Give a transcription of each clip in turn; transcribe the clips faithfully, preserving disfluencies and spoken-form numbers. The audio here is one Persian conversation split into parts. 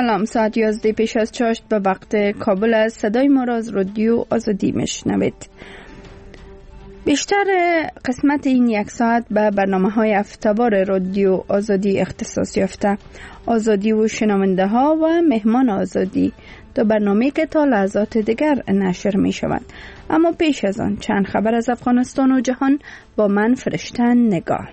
سلام، ساعت یازده پیش از چاشت به وقت کابل است. صدای ما را از رادیو آزادی میشنوید. بیشتر قسمت این یک ساعت به برنامه های هفته‌وار رادیو آزادی اختصاص یافته. آزادی و شنونده ها و مهمان آزادی، دو برنامه که تا لحظات دیگر نشر می شود. اما پیش از آن چند خبر از افغانستان و جهان با من فرشتن نگار.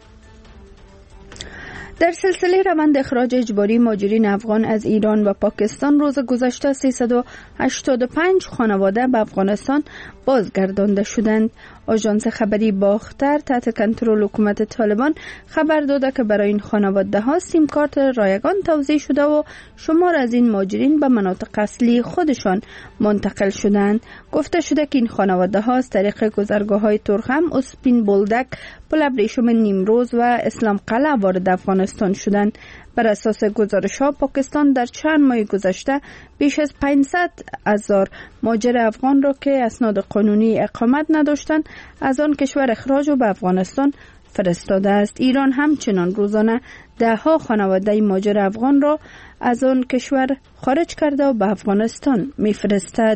در سلسله روند اخراج اجباری مهاجرین افغان از ایران و پاکستان، روز گذشته سیصد و هشتاد و پنج خانواده به افغانستان بازگردانده شدند. آژانس خبری باختر تحت کنترل حکومت طالبان خبر داده که برای این خانواده ها سیم کارت رایگان توزیع شده و شمار از این مهاجرین به مناطق اصلی خودشان منتقل شدند. گفته شده که این خانواده ها از طریق گذرگاه های ترخم، اسپین بولدک، پل ابریشم نیمروز و اسلام قلعه وارد افغانستان شدند. بر اساس گزارش ها، پاکستان در چند ماه گذشته بیش از پانصد هزار مهاجر افغان را که اسناد قانونی اقامت نداشتند از آن کشور اخراج و به افغانستان فرستاده است. ایران همچنان روزانه ده ها خانواده مهاجر افغان را از آن کشور خارج کرده و به افغانستان می‌فرستد.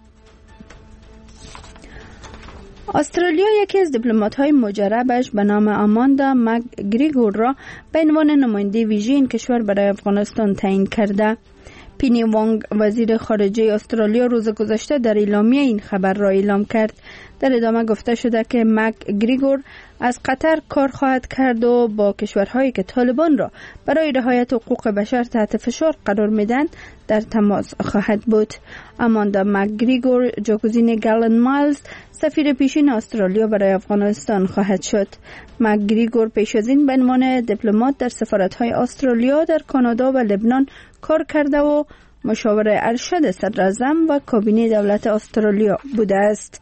استرالیا یکی از دیپلمات‌های مجربش به نام آماندا مک‌گریگور را به عنوان نماینده ویژه این کشور برای افغانستان تعیین کرده. پینی وانگ، وزیر خارجه استرالیا، روز گذشته در اعلامیه این خبر را اعلام کرد. در ادامه گفته شده که مک‌گریگور از قطر کار خواهد کرد و با کشورهایی که طالبان را برای رعایت حقوق بشر تحت فشار قرار میدن در تماس خواهد بود. آماندا مک‌گریگور جاگزین گالن مایلز، سفیر پیشین استرالیا برای افغانستان خواهد شد. مک‌گریگور پیش از این به عنوان دیپلمات در سفارت‌های استرالیا در کانادا و لبنان کار کرده و مشاور ارشد صدراعظم و کابینه دولت استرالیا بوده است.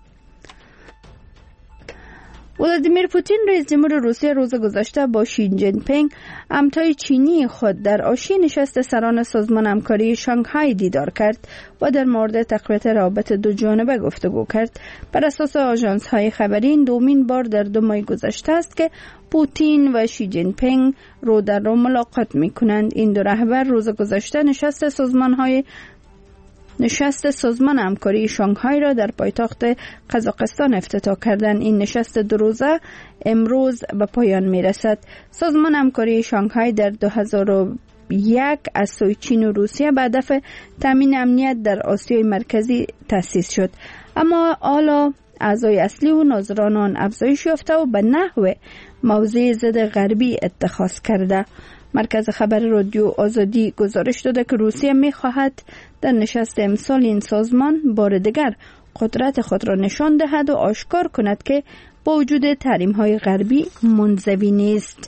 ولادیمیر پوتین، رئیس جمهور روسیه، روز گذشته با شی جین پینگ، همتای چینی خود در آشی نشست سران سازمان همکاری شانگهای دیدار کرد و در مورد تقویت روابط دو جانبه گفتگو کرد. بر اساس آژانس های خبری، این دومین بار در دو ماه گذشته است که پوتین و شی جین پینگ رو در رو ملاقات می کنند. این دو رهبر روز گذشته نشست سازمان های نشست سازمان همکاری شانگهای را در پایتخت قزاقستان افتتاح کردند. این نشست دو روزه امروز به پایان می رسد. سازمان همکاری شانگهای در دو هزار و یک از سوی چین و روسیه به هدف تامین امنیت در آسیای مرکزی تأسیس شد، اما حالا اعضای اصلی و ناظران آن افزایش یافته و به نحو موضع ضد غربی اتخاذ کرده. مرکز خبر رادیو آزادی گزارش داده که روسیه می خواهد در نشست امسال این سازمان بار دیگر قدرت خود را نشان دهد و آشکار کند که با وجود تحریم های غربی منزوی نیست.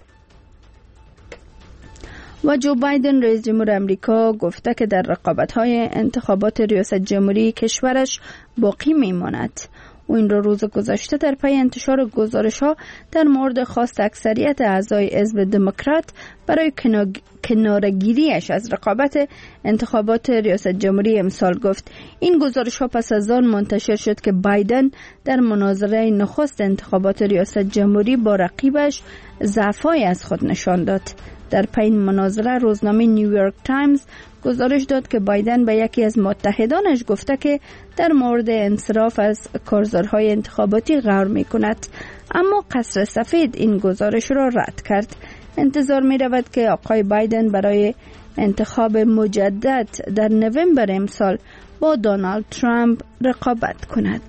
و جو بایدن، رئیس جمهور امریکا، گفته که در رقابت های انتخابات ریاست جمهوری کشورش باقی می ماند. و این را روز گذشته در پی انتشار گزارش ها در مورد خواست اکثریت اعضای حزب دموکرات برای کنارگیریش از رقابت انتخابات ریاست جمهوری امسال گفت. این گزارش ها پس از آن منتشر شد که بایدن در مناظره نخست انتخابات ریاست جمهوری با رقیبش ضعف‌هایی از خود نشان داد. در پی مناظره روزنامه نیویورک تایمز گزارش داد که بایدن به یکی از متحدانش گفته که در مورد انصراف از کارزارهای انتخاباتی غور می کند، اما قصر سفید این گزارش را رد کرد. انتظار می رود که آقای بایدن برای انتخاب مجدد در نوامبر امسال با دونالد ترامپ رقابت کند.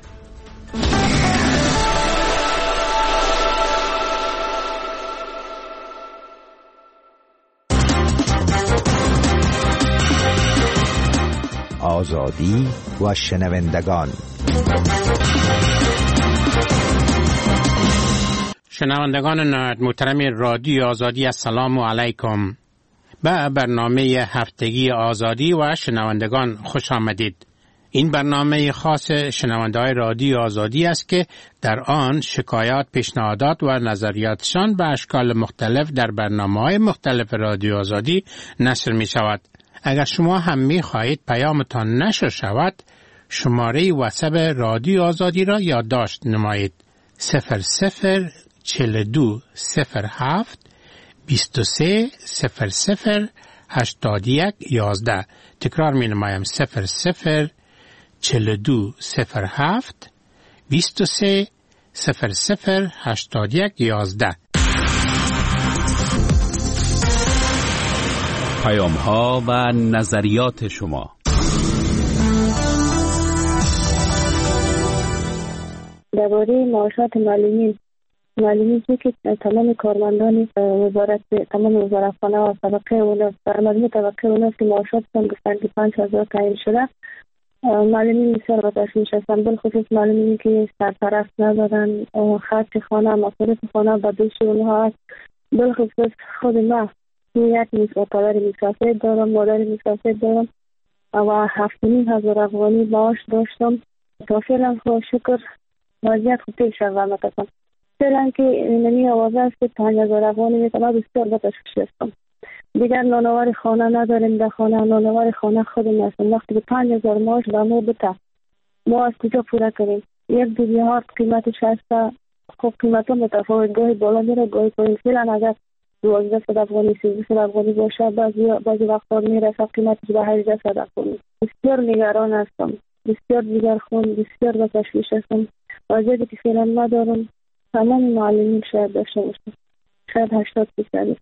آزادی و شنوندگان. شنوندگان محترم رادیو آزادی، السلام علیکم. به برنامه هفتگی آزادی و شنوندگان خوش آمدید. این برنامه خاص شنونده‌های رادیو آزادی است که در آن شکایات، پیشنهادات و نظریاتشان به اشکال مختلف در برنامه‌های مختلف رادیو آزادی نشر می شود. اگر شما هم می خواهید پیامتان نشر شود، شماره واتساپ رادیو آزادی را یادداشت نمایید: صفر صفر چهل و دو صفر هفت بیست و سه صفر صفر هشتاد یک یازده. تکرار می نمایم صفر صفر چهل و دو صفر هفت بیست و سه صفر صفر هشتاد یک یازده. پیام ها و نظریات شما. درباره معاشات معلمین معلمین که تمام کارمندان وزارت تمام وزارتخانه و طبقه اونا در مجموع طبقه اونا که معاشاتشان گفتن که پنج هزار تعیین شده. معلمین بسیار با تشویش هستن، بالخصوص معلمینی که سرپرست ندارن، خرج خانه مصارف خانه به دوش اونها هست. بالخصوص خود ما یک میسا پدر مسافر دارم، مادر مسافر دارم و هفت نیم هزار افغانی معاش داشتم. تا فعلا خدا شکر وضعیت خوب پیش رفته است. فعلا که نمی آوازه است که پنج هزار افغانی میتونه بسیار با تشویش هستم. دیگر نانوار خانه نداریم، در خانه نانوار خانه خودم هستم. وقتی که پنج هزار معاش به ما بده ما از کجا پوره کنیم؟ یک دو بیهار قیمتش هست. خب قیمت ها متفاوت، گاهی بالا میره گاهی پایین. فعلا اگر دوازده صد افغانی سیزده صد افغانی باشه بعضی بعضی وقتا میرسه قیمتش به هجده صد افغانی. بسیار نگران هستم، بسیار دیگرخون، بسیار با تشویش هستم. وضعیتی که فعلا ندارم تمام معلمین شاید داشته باشم، شاید هشتاد درصد.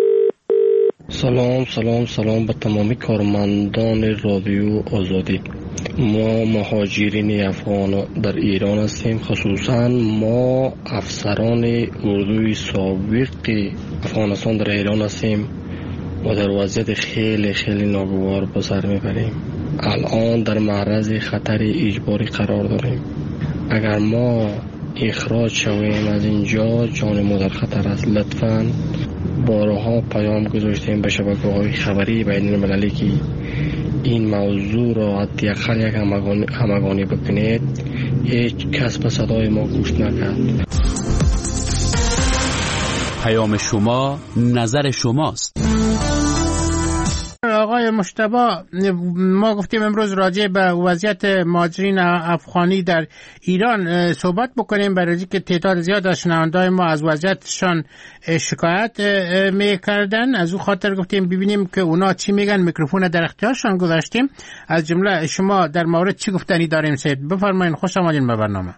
سلام سلام سلام به تمامی کارمندان رادیو آزادی. ما مهاجرین افغان در ایران هستیم، خصوصا ما افسران اردوی سابق افغانستان در ایران هستیم و در وضعیت خیلی خیلی ناگوار به سر میبریم. الان در معرض خطر اجباری قرار داریم. اگر ما اخراج شویم از اینجا جان ما در خطر است. لطفاً بارها پیام گذاشتیم به شبکه‌های خبری بین المللی که این موضوع را حداقل یک همگانی, همگانی بکنید. هیچ کس به صدای ما گوش نکرد. پیام شما نظر شماست. آقای مجتبی، ما گفتیم امروز راجع به وضعیت مهاجرین افغانی در ایران صحبت بکنیم، برای اینکه تعداد زیاد از شنونده‌های ما از وضعیتشان شکایت می‌کردن. از اون خاطر گفتیم ببینیم که اونا چی میگن. میکروفون در اختیارشان گذاشتیم. از جمله شما در مورد چی گفتنی داریم؟ سید بفرمایید. خوش آمدین به برنامه.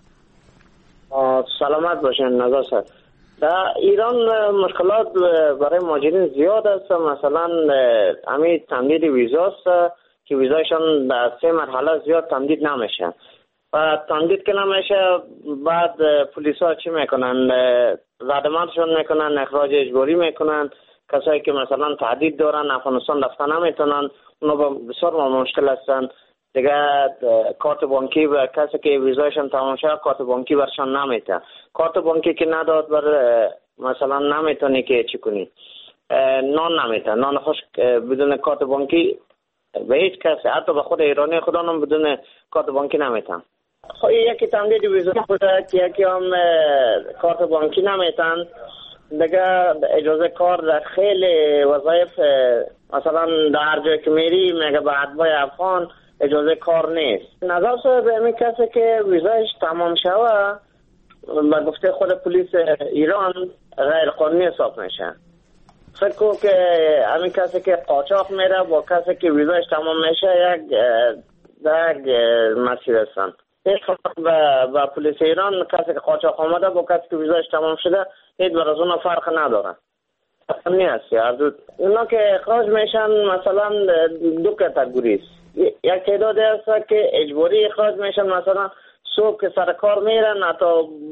سلامت باشین. نظر سر در ایران مشکلات برای مهاجرین زیاد است. مثلا همین تمدید ویزاست که ویزایشان در سه مرحله زیاد تمدید نمیشه و تمدید که نمیشه بعد پلیس ها چی میکنن؟ زدمانشون میکنن، اخراج اجباری میکنن. کسایی که مثلا تهدید دارن افغانستان رفتن نمیتونن، اونا بسیار مشکل هستن دیگه. کارت بانکی و کسی که ویزایشان تمام شده کارت بانکی برشان نمیده. کارت بانکی که نداد بر مثلا نمیتونی که چی کنی؟ نان نمیده. نان خوش بدون کارت بانکی به هیچ کسی، حتی به خود ایرانی خدا هم بدون کارت بانکی نمیتن. خب یکی تمدید ویزا بوده که یکی هم کارت بانکی نمیتن دیگه. اجازه کار در خیلی وظایف مثلا در هر جای که میری میگه به اتباع افغان اجازه کار نیست. نظر سر به این کسی که ویزایش تمام شوه به گفته خود پلیس ایران غیر قانونی حساب میشه. فکر کنم که همین کسی که قاچاق میره با کسی که ویزایش تمام میشه یک در یک مسیر هستن. هیچ به با پلیس ایران کسی که قاچاق آمده با کسی که ویزایش تمام شده هیچ بر از اون فرق نداره. اصلا نیست. اونا که اخراج میشن مثلا دو کاتگوری است. یک تعدادی هست که اجباری اخراج میشن، مثلا صبح که سر کار میرن حتی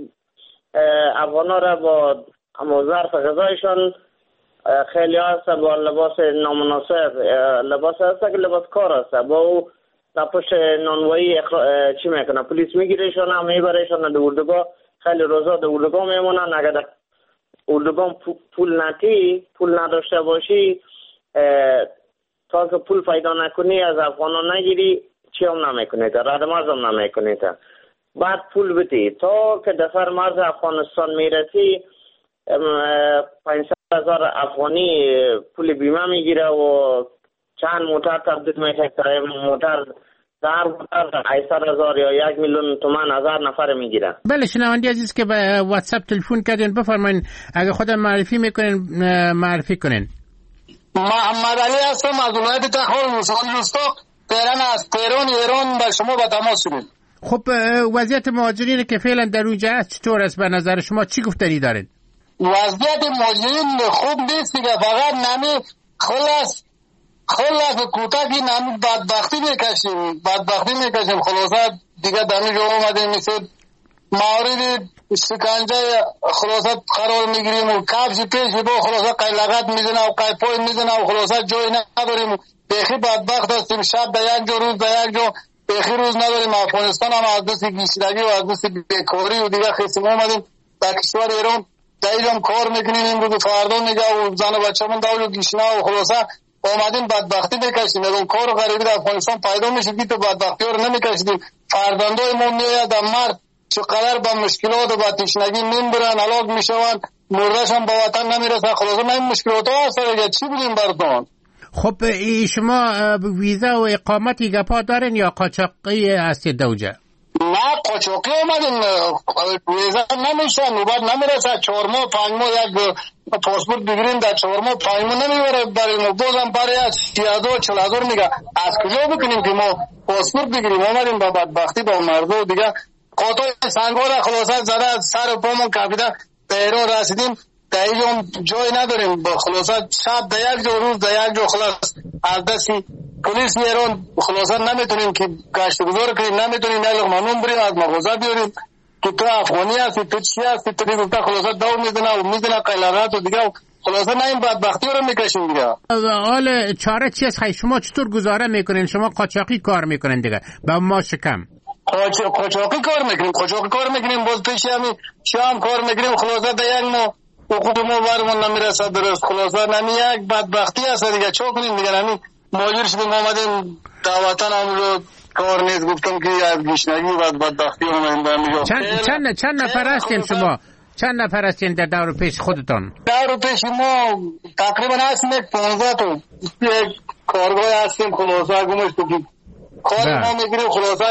افغانا را با ظرف غذایشان خیلی هست با لباس نامناسب، لباس هست که لباس کار هست با او در پشت نانوایی اخرا... چی میکنه؟ پلیس میگیرشان هم میبرشان در اردوگاه. خیلی روزا در اردوگاه میمونن. اگر در اردوگاه پول نتی پول نداشته باشی تا که پول پیدا نکنی از افغانان نگیری چی هم نمیکنی تا رد مرز هم نمیکنی تا بعد پول بدی تا که دفر مرز افغانستان میرسی پانصد هزار افغانی پول بیمه میگیره و چند موتر تبدیل میشه که موتر در موتر هشتصد هزار یا یک میلیون تومان هزار نفر میگیره. بله شنوندی عزیز که به واتساپ تلفن کردین بفرمایید اگه خودم معرفی میکنین معرفی کنین. محمد علی هستم از ولایت تخار ولسوالی روستا. فعلا از تهران ایران با شما به تماس شدیم. خب وضعیت مهاجرین که فعلا در اونجا هست چطور است به نظر شما؟ چی گفتنی دارید؟ وضعیت مهاجرین خوب نیست دیگه، فقط نمی خلاص خلاص کوتاهی نمی بدبختی میکشیم بدبختی میکشیم خلاصه دیگه در اینجا اومدیم مثل مورد شکنجه خلاصه قرار میگیریم و کفش پیش با خلاصه قیلقت میزنه و قیپای میزنه و خلاصه جای نداریم، بیخی بدبخت هستیم. شب به یک جا روز به یک جا بیخی روز نداریم. افغانستان هم از دست گیشتگی و از دست بیکاری و دیگه خیسیم اومدیم در کشور ایران. در اینجا کار میکنیم امروز و فردا نگه و زن و بچه من دولو گیشنه و خلاصه اومدیم بدبختی بکشیم. اگر کار و غریبی در افغانستان پیدا میشه که تو بدبختی ها رو نمیکشیدیم. فرزندای ما میاید در مرد چقدر با مشکلات و با تشنگی میمبرن، هلاک میشون، مردش هم با وطن نمیرسن. خلاصه من این مشکلات ها هست دیگه، چی بودیم براتون؟ خب شما ویزا و اقامتی گپا دارین یا قاچاقی هستید دوجه؟ نه قاچاقی اومدیم، ویزا نمیشه، نوبت نمیرسه. چهار ماه پنج ماه یک پاسپورت بگیریم در چهار ماه پنج ماه نمیبره بریم و بازم برای از سی هزار چل هزار میگه. از کجا بکنیم که ما پاسپورت بگیریم؟ اومدیم با بدبختی با مردم دیگه قاطع سنگار خلاصه زده سر پامون کپیده در ایران رسیدیم. در اینجا جای نداریم خلاصه شب در یک جا روز در یک جا خلاص از دستی پلیس ایران خلاصه نمیتونیم که گشت گذار کنیم، نمیتونیم نه لغمانون بریم از مغازه بیاریم که تو افغانی هستی تو چی هستی تو دیگه خلاصه دور میزنه و میزنه قیلقات و دیگه خلاصه نه این بدبختی رو میکشیم دیگه. حال چاره چی است؟ شما چطور گزاره میکنین؟ شما قاچاقی کار میکنین دیگه با ما شکم قاچاقی کار میکنیم قاچاقی کار میکنیم باز پیش همین شام کار میکنیم خلاصه در یک ما حقوق ما برمون نمیرسه درست. خلاصه نمی یک بدبختی هست دیگه، چه کنیم دیگه؟ همین ماجر شدیم آمدیم در وطن هم رو کار نیست، گفتم که از گشنگی و بدبختی اومدیم در میجا. چند چند چند نفر هستین شما؟ چند نفر هستین در دور پیش خودتان؟ دور پیش ما تقریبا هستیم یک پانزده تا یک کارگاه هستیم. خلاصه گمش تو که کار ما میگیریم خلاصه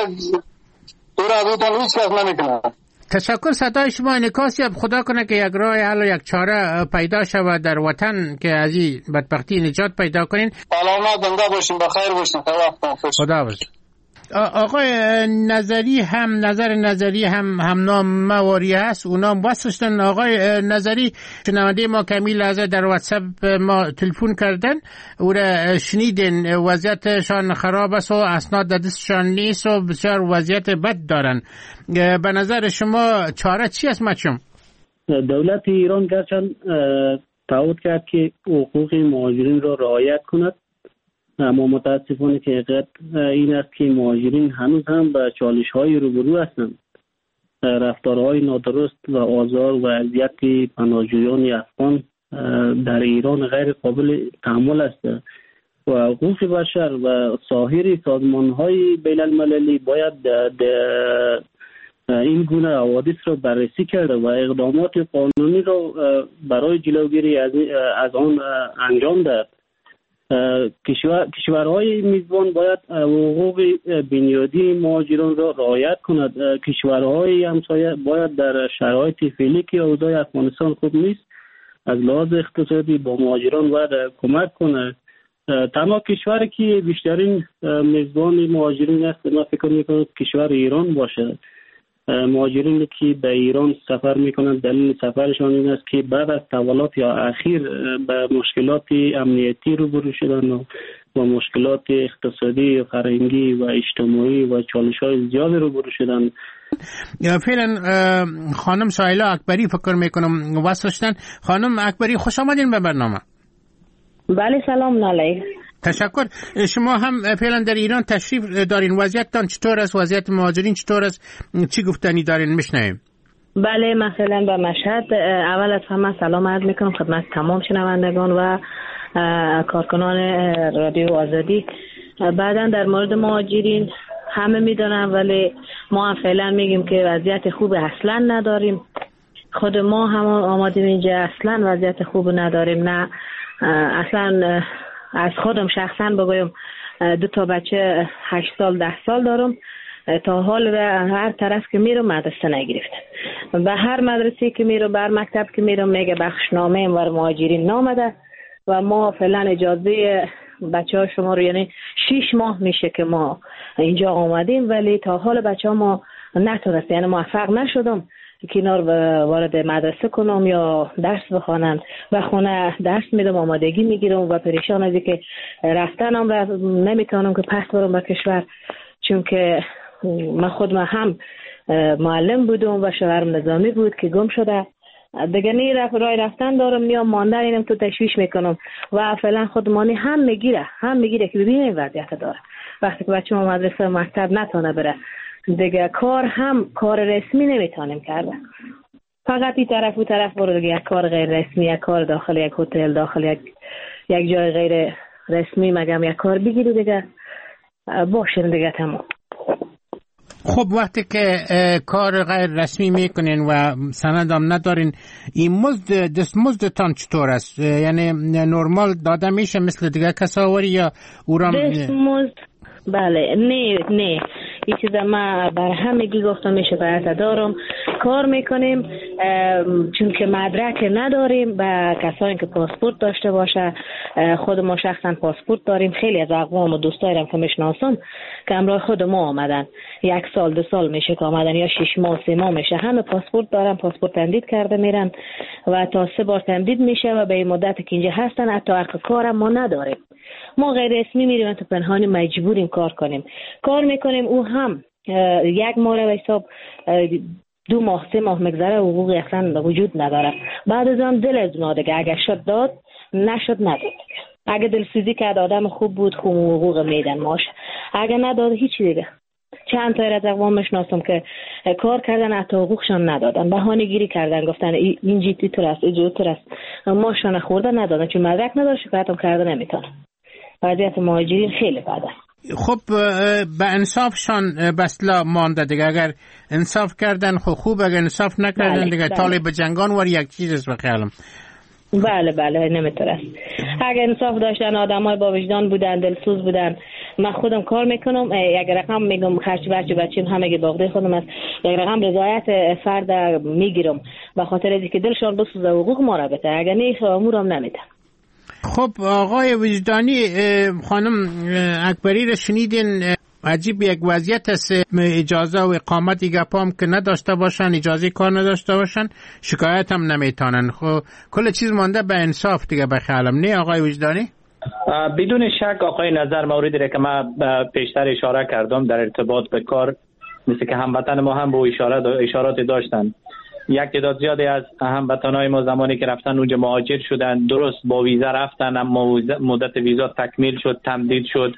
دور از اوتان هیچ کس نمیکنه. تشکر. صدای شما انعکاسی خدا کنه که یک راه حل و یک چاره پیدا شود در وطن که از این بدبختی نجات پیدا کنین. سلامت زنده باشین، بخیر باشین. خدا باشین. آقای نظری هم نظر نظری هم هم نام مواری هست، اونا واسطن. آقای نظری شنونده ما کمی لحظه در واتساپ ما تلفن کردن، او را شنیدین وضعیتشان خراب است و اسناد دستشان نیست و بسیار وضعیت بد دارن. به نظر شما چاره چی است مچم؟ دولت ایران گرچند تعهد کرد که حقوق مهاجرین را رعایت کند، اما متاسفانه که حقیقت این است که مهاجرین هنوز هم به چالش‌های روبرو هستند. رفتارهای نادرست و آزار و اذیت پناهجویان افغان در ایران غیر قابل تحمل است و حقوق بشر و سایر سازمان‌های بین‌المللی باید این گونه حوادث را بررسی کرده و اقدامات قانونی را برای جلوگیری از از آن انجام داد. کشور کشورهای میزبان باید حقوق بنیادی مهاجران را رعایت کند. کشورهای همسایه باید در شرایط فعلی که اوضاع افغانستان خوب نیست از لحاظ اقتصادی با مهاجران باید کمک کنه. تنها کشوری که بیشترین میزبان مهاجرین است من فکر میکنم کشور ایران باشه. مهاجرینی که به ایران سفر میکنند دلیل سفرشان این است که بعد از تحولات یا اخیر به مشکلات امنیتی روبرو شدن و با مشکلات اقتصادی و فرهنگی و اجتماعی و چالش‌های زیادی روبرو شدن. فعلا خانم سایلا اکبری فکر میکنم واسطن. خانم اکبری خوش آمدین به برنامه. بله سلام علیکم. تشکر. شما هم فعلا در ایران تشریف دارین، وضعیتتان چطور است؟ وضعیت مهاجرین چطور است؟ چی گفتنی دارین میشنویم؟ بله مثلا به مشهد اول از همه سلام عرض میکنم خدمت تمام شنوندگان و کارکنان رادیو آزادی. بعدا در مورد مهاجرین همه میدونن ولی ما هم فعلا میگیم که وضعیت خوب اصلا نداریم. خود ما هم آمدیم اینجا اصلا وضعیت خوب نداریم. نه اصلا از خودم شخصا بگویم دو تا بچه هشت سال ده سال دارم، تا حال به هر طرف که میرم مدرسه نگرفتم. به هر مدرسه که میرم بر مکتب که میرم میگه بخشنامه اینور مهاجرین نامده. و ما فعلا اجازه بچه ها شما رو، یعنی شیش ماه میشه که ما اینجا آمدیم ولی تا حال بچه ها ما نتونست، یعنی موفق نشدم که اینا رو وارد مدرسه کنم یا درس بخوانن. و خونه درس میدم، آمادگی میگیرم و پریشان از که رفتنم را نمیتونم که پس برم به کشور، چون که من خود من هم معلم بودم و شوهرم نظامی بود که گم شده دیگه. نی رفت رای رفتن دارم، میام ماندن اینم تو تشویش میکنم و فعلا خودمانی هم میگیره هم میگیره که ببینیم وضعیت داره. وقتی که بچه ما مدرسه مکتب نتونه بره دیگه، کار هم کار رسمی نمیتونیم کرده، فقط این طرف و طرف برو دیگه، یک کار غیر رسمی، یک کار داخل یک هتل، داخل یک یک جای غیر رسمی مگم یک کار بگیری دیگه باشه دیگه تمام. خب وقتی که کار غیر رسمی میکنین و سندم ندارین، این مزد دستمزدتان چطور است؟ یعنی نرمال داده میشه مثل دیگه کساوری یا اورام؟ دستمزد بله نه نه این چیز ما بر همگی گفتم میشه برات دارم، کار میکنیم چون که مدرک نداریم و کسایی که پاسپورت داشته باشه، خود ما شخصا پاسپورت داریم. خیلی از اقوام و دوستایرم که میشناسم که همراه خود ما آمدن، یک سال دو سال میشه که آمدن یا شش ماه سه ماه میشه، همه پاسپورت دارن، پاسپورت تمدید کرده میرن و تا سه بار تمدید میشه و به این مدت که اینجا هستن حتی حق کارم ما نداریم. ما غیر رسمی میریم تو پنهانی مجبوریم کار کنیم، کار میکنیم او هم یک ماه به حساب دو ماه سه ماه مگذره حقوقی اصلا وجود نداره. بعد از آن دل از ما دیگه، اگه شد داد نشد نداد، اگه دلسوزی کرد آدم خوب بود خوب حقوق میدن ماش، اگه نداد هیچی دیگه. چند تا از اقوام میشناسم که کار کردن حتی حقوقشان ندادن، بهانه گیری کردن، گفتن این جیتی تو است این جوتر است، ماشون خورده ندادن چون مدرک نداره، شکایتم کرده نمیتونه. وضعیت مهاجرین خیلی بده. خب به انصافشان بسلا مانده دیگه، اگر انصاف کردن خب خوب، اگر انصاف نکردن بله، دیگه بله. طالب جنگان ور یک چیز است بخیالم. بله بله نمیتونه. اگر انصاف داشتن آدمای با وجدان بودن، دلسوز بودن، من خودم کار میکنم، یک رقم میگم خرج بچه بچیم همه باغده خودم است، یک رقم رضایت فرد میگیرم به خاطر اینکه دلشان بسوزه حقوق ما را بده، اگر نه امورم نمیده. خب آقای وجدانی، خانم اکبری رو شنیدین، عجیب یک وضعیت است، اجازه و اقامت گپام که نداشته باشن، اجازه کار نداشته باشن، شکایت هم نمیتونن. خب کل چیز مانده به انصاف دیگه بخیالم، نه آقای وجدانی؟ بدون شک آقای نظر موردی را که من پیشتر اشاره کردم در ارتباط به کار، مثل که هموطن ما هم به اشارات اشارات داشتن. یک تعداد زیادی از هموطنای ما زمانی که رفتن اونجا مهاجر شدن، درست با ویزا رفتن اما مدت ویزا تکمیل شد، تمدید شد.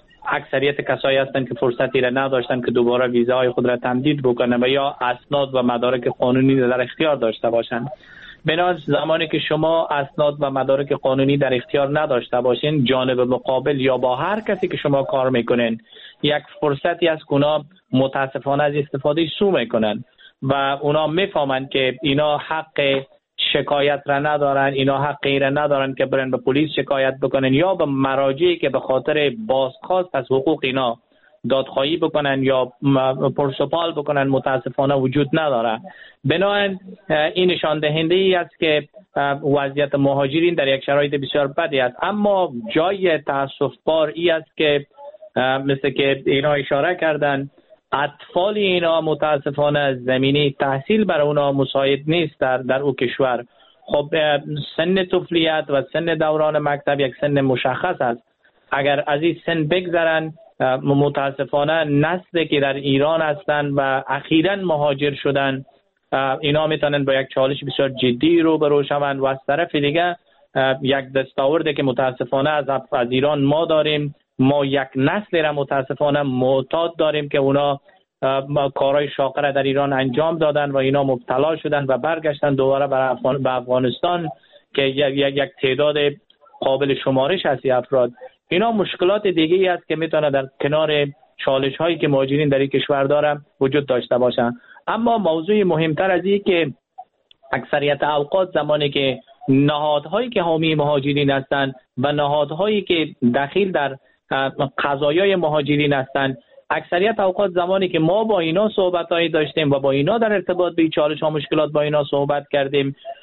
اکثریت کسایی هستند که فرصتی را نداشتن که دوباره ویزاهای خود را تمدید بکنن و یا اسناد و مدارک قانونی در اختیار داشته باشند. بنابراین زمانی که شما اسناد و مدارک قانونی در اختیار نداشته باشین، جانب مقابل یا با هر کسی که شما کار میکنین یک فرصتی از اونا متاسفانه از استفاده سو میکنن و اونا میفهمند که اینا حق شکایت را ندارن، اینا حق را ندارن که برن به پلیس شکایت بکنن یا به مراجعی که به خاطر بازخواست از حقوق اینا دادخواهی بکنن یا پرسپال بکنن، متاسفانه وجود نداره. بنابراین این نشان دهنده ای است که وضعیت مهاجرین در یک شرایط بسیار بدی است. اما جای تاسف بار ای است که مثل که اینا اشاره کردن، اطفال اینا متاسفانه زمینه تحصیل برای اونا مساعد نیست در, در او کشور. خب سن طفولیت و سن دوران مکتب یک سن مشخص است. اگر از این سن بگذرن، متاسفانه نسلی که در ایران هستند و اخیراً مهاجر شدن، اینا میتونن با یک چالش بسیار جدی روبرو شوند و از طرف دیگه یک دستاوردی که متاسفانه از از ایران ما داریم، ما یک نسل را متاسفانه معتاد داریم که اونا کارهای شاقه را در ایران انجام دادن و اینا مبتلا شدن و برگشتن دوباره به افغانستان که یک یک تعداد قابل شمارش هست افراد. اینا مشکلات دیگه ای است که میتونه در کنار چالش هایی که مهاجرین در این کشور دارن وجود داشته باشن. اما موضوع مهمتر از این که اکثریت اوقات زمانی که نهادهایی که حامی مهاجرین هستند و نهادهایی که دخیل در قضایای مهاجرین هستند، اکثریت اوقات زمانی که ما با اینا صحبتایی داشتیم و با اینا در ارتباط به چالش ها مشکلات با اینا صحبت کردیم،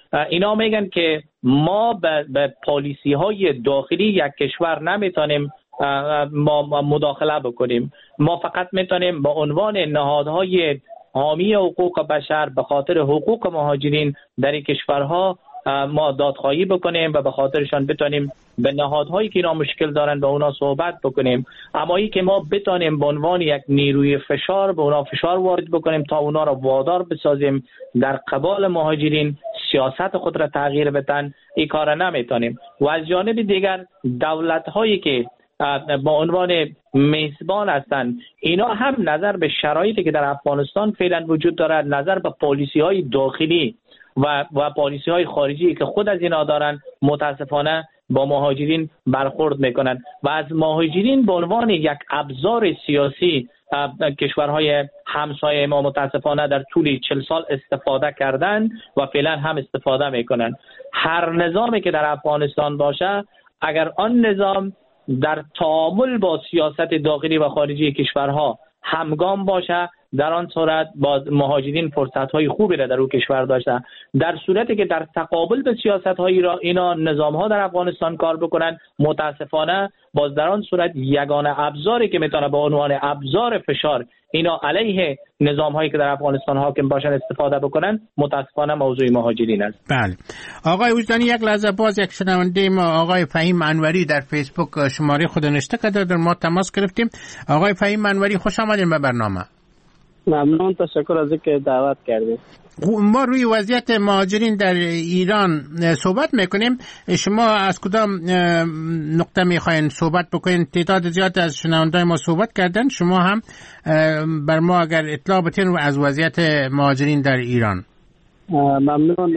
اینا میگن که ما به, به پالیسی های داخلی یک کشور نمیتونیم ما مداخله بکنیم. ما فقط میتونیم به عنوان نهادهای حامی حقوق بشر به خاطر حقوق مهاجرین در این کشورها ما دادخواهی بکنیم و به خاطرشان بتونیم به نهادهایی که اینا مشکل دارن به اونا صحبت بکنیم. اما ای که ما بتونیم به عنوان یک نیروی فشار به اونا فشار وارد بکنیم تا اونا را وادار بسازیم در قبال مهاجرین سیاست خود را تغییر بدن، این کار نمیتونیم. و از جانب دیگر دولت هایی که با عنوان میزبان هستند، اینا هم نظر به شرایطی که در افغانستان فعلا وجود دارد، نظر به پالیسی های داخلی و و پالیسی های خارجی که خود از اینا دارن، متاسفانه با مهاجرین برخورد میکنن و از مهاجرین به عنوان یک ابزار سیاسی کشورهای همسایه ما متاسفانه در طول چهل سال استفاده کردن و فعلا هم استفاده میکنن. هر نظامی که در افغانستان باشه، اگر آن نظام در تعامل با سیاست داخلی و خارجی کشورها همگام باشه، در آن صورت با مهاجرین فرصت‌های خوبی را در او کشور داشته. در صورتی که در تقابل به سیاست‌های را اینا نظام‌ها در افغانستان کار بکنن، متاسفانه باز در آن صورت یگانه ابزاری که میتونه به عنوان ابزار فشار اینا علیه نظام‌هایی که در افغانستان حاکم باشن استفاده بکنن، متاسفانه موضوع مهاجرین است. بله. آقای وجدانی، یک لحظه باز یک شنونده ما آقای فهیم انوری در فیسبوک شماره خود نوشته کرده، در ما تماس گرفتیم. آقای فهیم انوری، خوش آمدین به برنامه. ممنون، تشکر از اینکه دعوت کردید. ما روی وضعیت مهاجرین در ایران صحبت میکنیم. شما از کدام نقطه میخواین صحبت بکنین؟ تعداد زیاد از شنوندگان ما صحبت کردن، شما هم بر ما اگر اطلاع بدین از وضعیت مهاجرین در ایران. ممنون.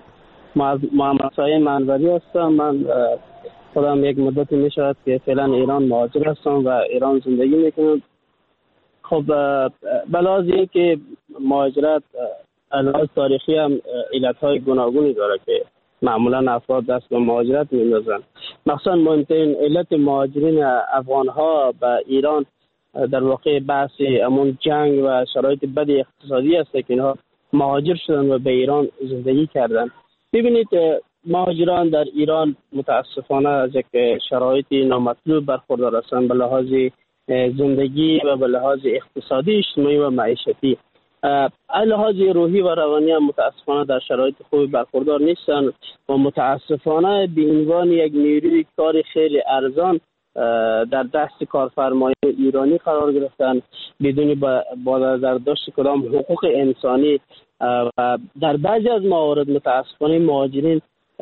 محمد سعید انوری هستم. من خودم یک مدتی میشود که فعلا ایران مهاجر هستم و ایران زندگی میکنم. خب بلازی که مهاجرت علاوه تاریخی هم علتهای گوناگونی داره که معمولا افراد دست به مهاجرت میندازن. مخصوصا مهمترین علت مهاجرین افغانها به ایران در واقع بحث امون جنگ و شرایط بد اقتصادی است که اینها مهاجر شدن و به ایران زندگی کردن. ببینید مهاجران در ایران متاسفانه از یک شرایط نامطلوب برخوردار هستند به لحاظ زندگی و به لحاظ اقتصادی، اجتماعی و معیشتی. لحاظ روحی و روانی هم متاسفانه در شرایط خوبی برخوردار نیستن و متاسفانه به عنوان یک نیروی کار خیلی ارزان در دست کارفرمایان ایرانی قرار گرفتن بدون با نظر داشت کدام حقوق انسانی. و در بعضی از موارد متاسفانه مهاجرین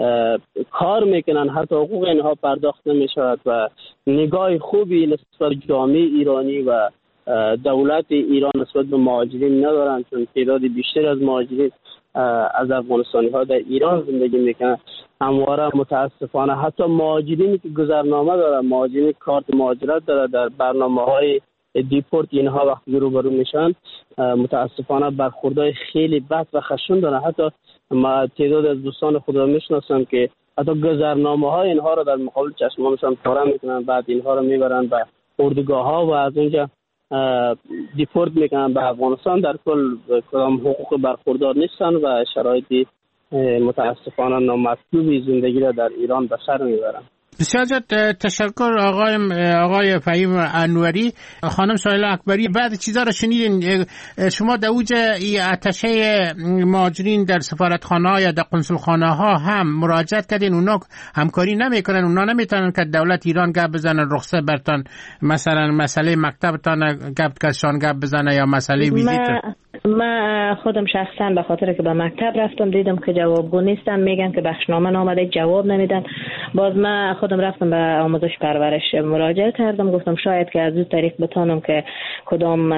کار میکنن، حتی حقوق اینها پرداخت نمیشود و نگاه خوبی نسبت جامعه ایرانی و دولت ایران نسبت به مهاجرین ندارن، چون تعداد بیشتر از مهاجرین از افغانستانی ها در ایران زندگی میکنن. همواره متاسفانه حتی مهاجرینی که گذرنامه دارن، مهاجرین کارت مهاجرت داره، در برنامه های دیپورت اینها وقتی روبرو میشن متاسفانه برخوردهای خیلی بد و خشن دارن. حتی ما تعداد از دوستان خود را میشناسم که حتی گذرنامه های اینها را در مقابل چشمانشان پاره میکنن، بعد اینها را میبرن به اردوگاه ها و از اونجا دیپورت میکنن به افغانستان. در کل کدام حقوق برخوردار نیستن و شرایط متاسفانه نامطلوبی زندگی را در ایران به سر میبرن. بسیار زیاد تشکر آقای آقای فهیم انوری. خانم سهیلا اکبری، بعد چیزا رو شنیدین. شما در اوج اتشه مهاجرین در سفارتخانه ها یا در قنصلخانه ها هم مراجعت کردین، اونا همکاری نمیکنن، اونا نمیتونن که دولت ایران گپ بزنن رخصت برتان، مثلا مسئله مکتبتان گپ کشان گپ بزنه یا مسئله ویزیت؟ من خودم شخصا به خاطر که به مکتب رفتم دیدم که جوابگو نیستن، میگن که بخشنامه نامده، جواب نمیدن. باز من خودم رفتم به آموزش پرورش مراجعه کردم، گفتم شاید که از اون طریق بتونم که کدام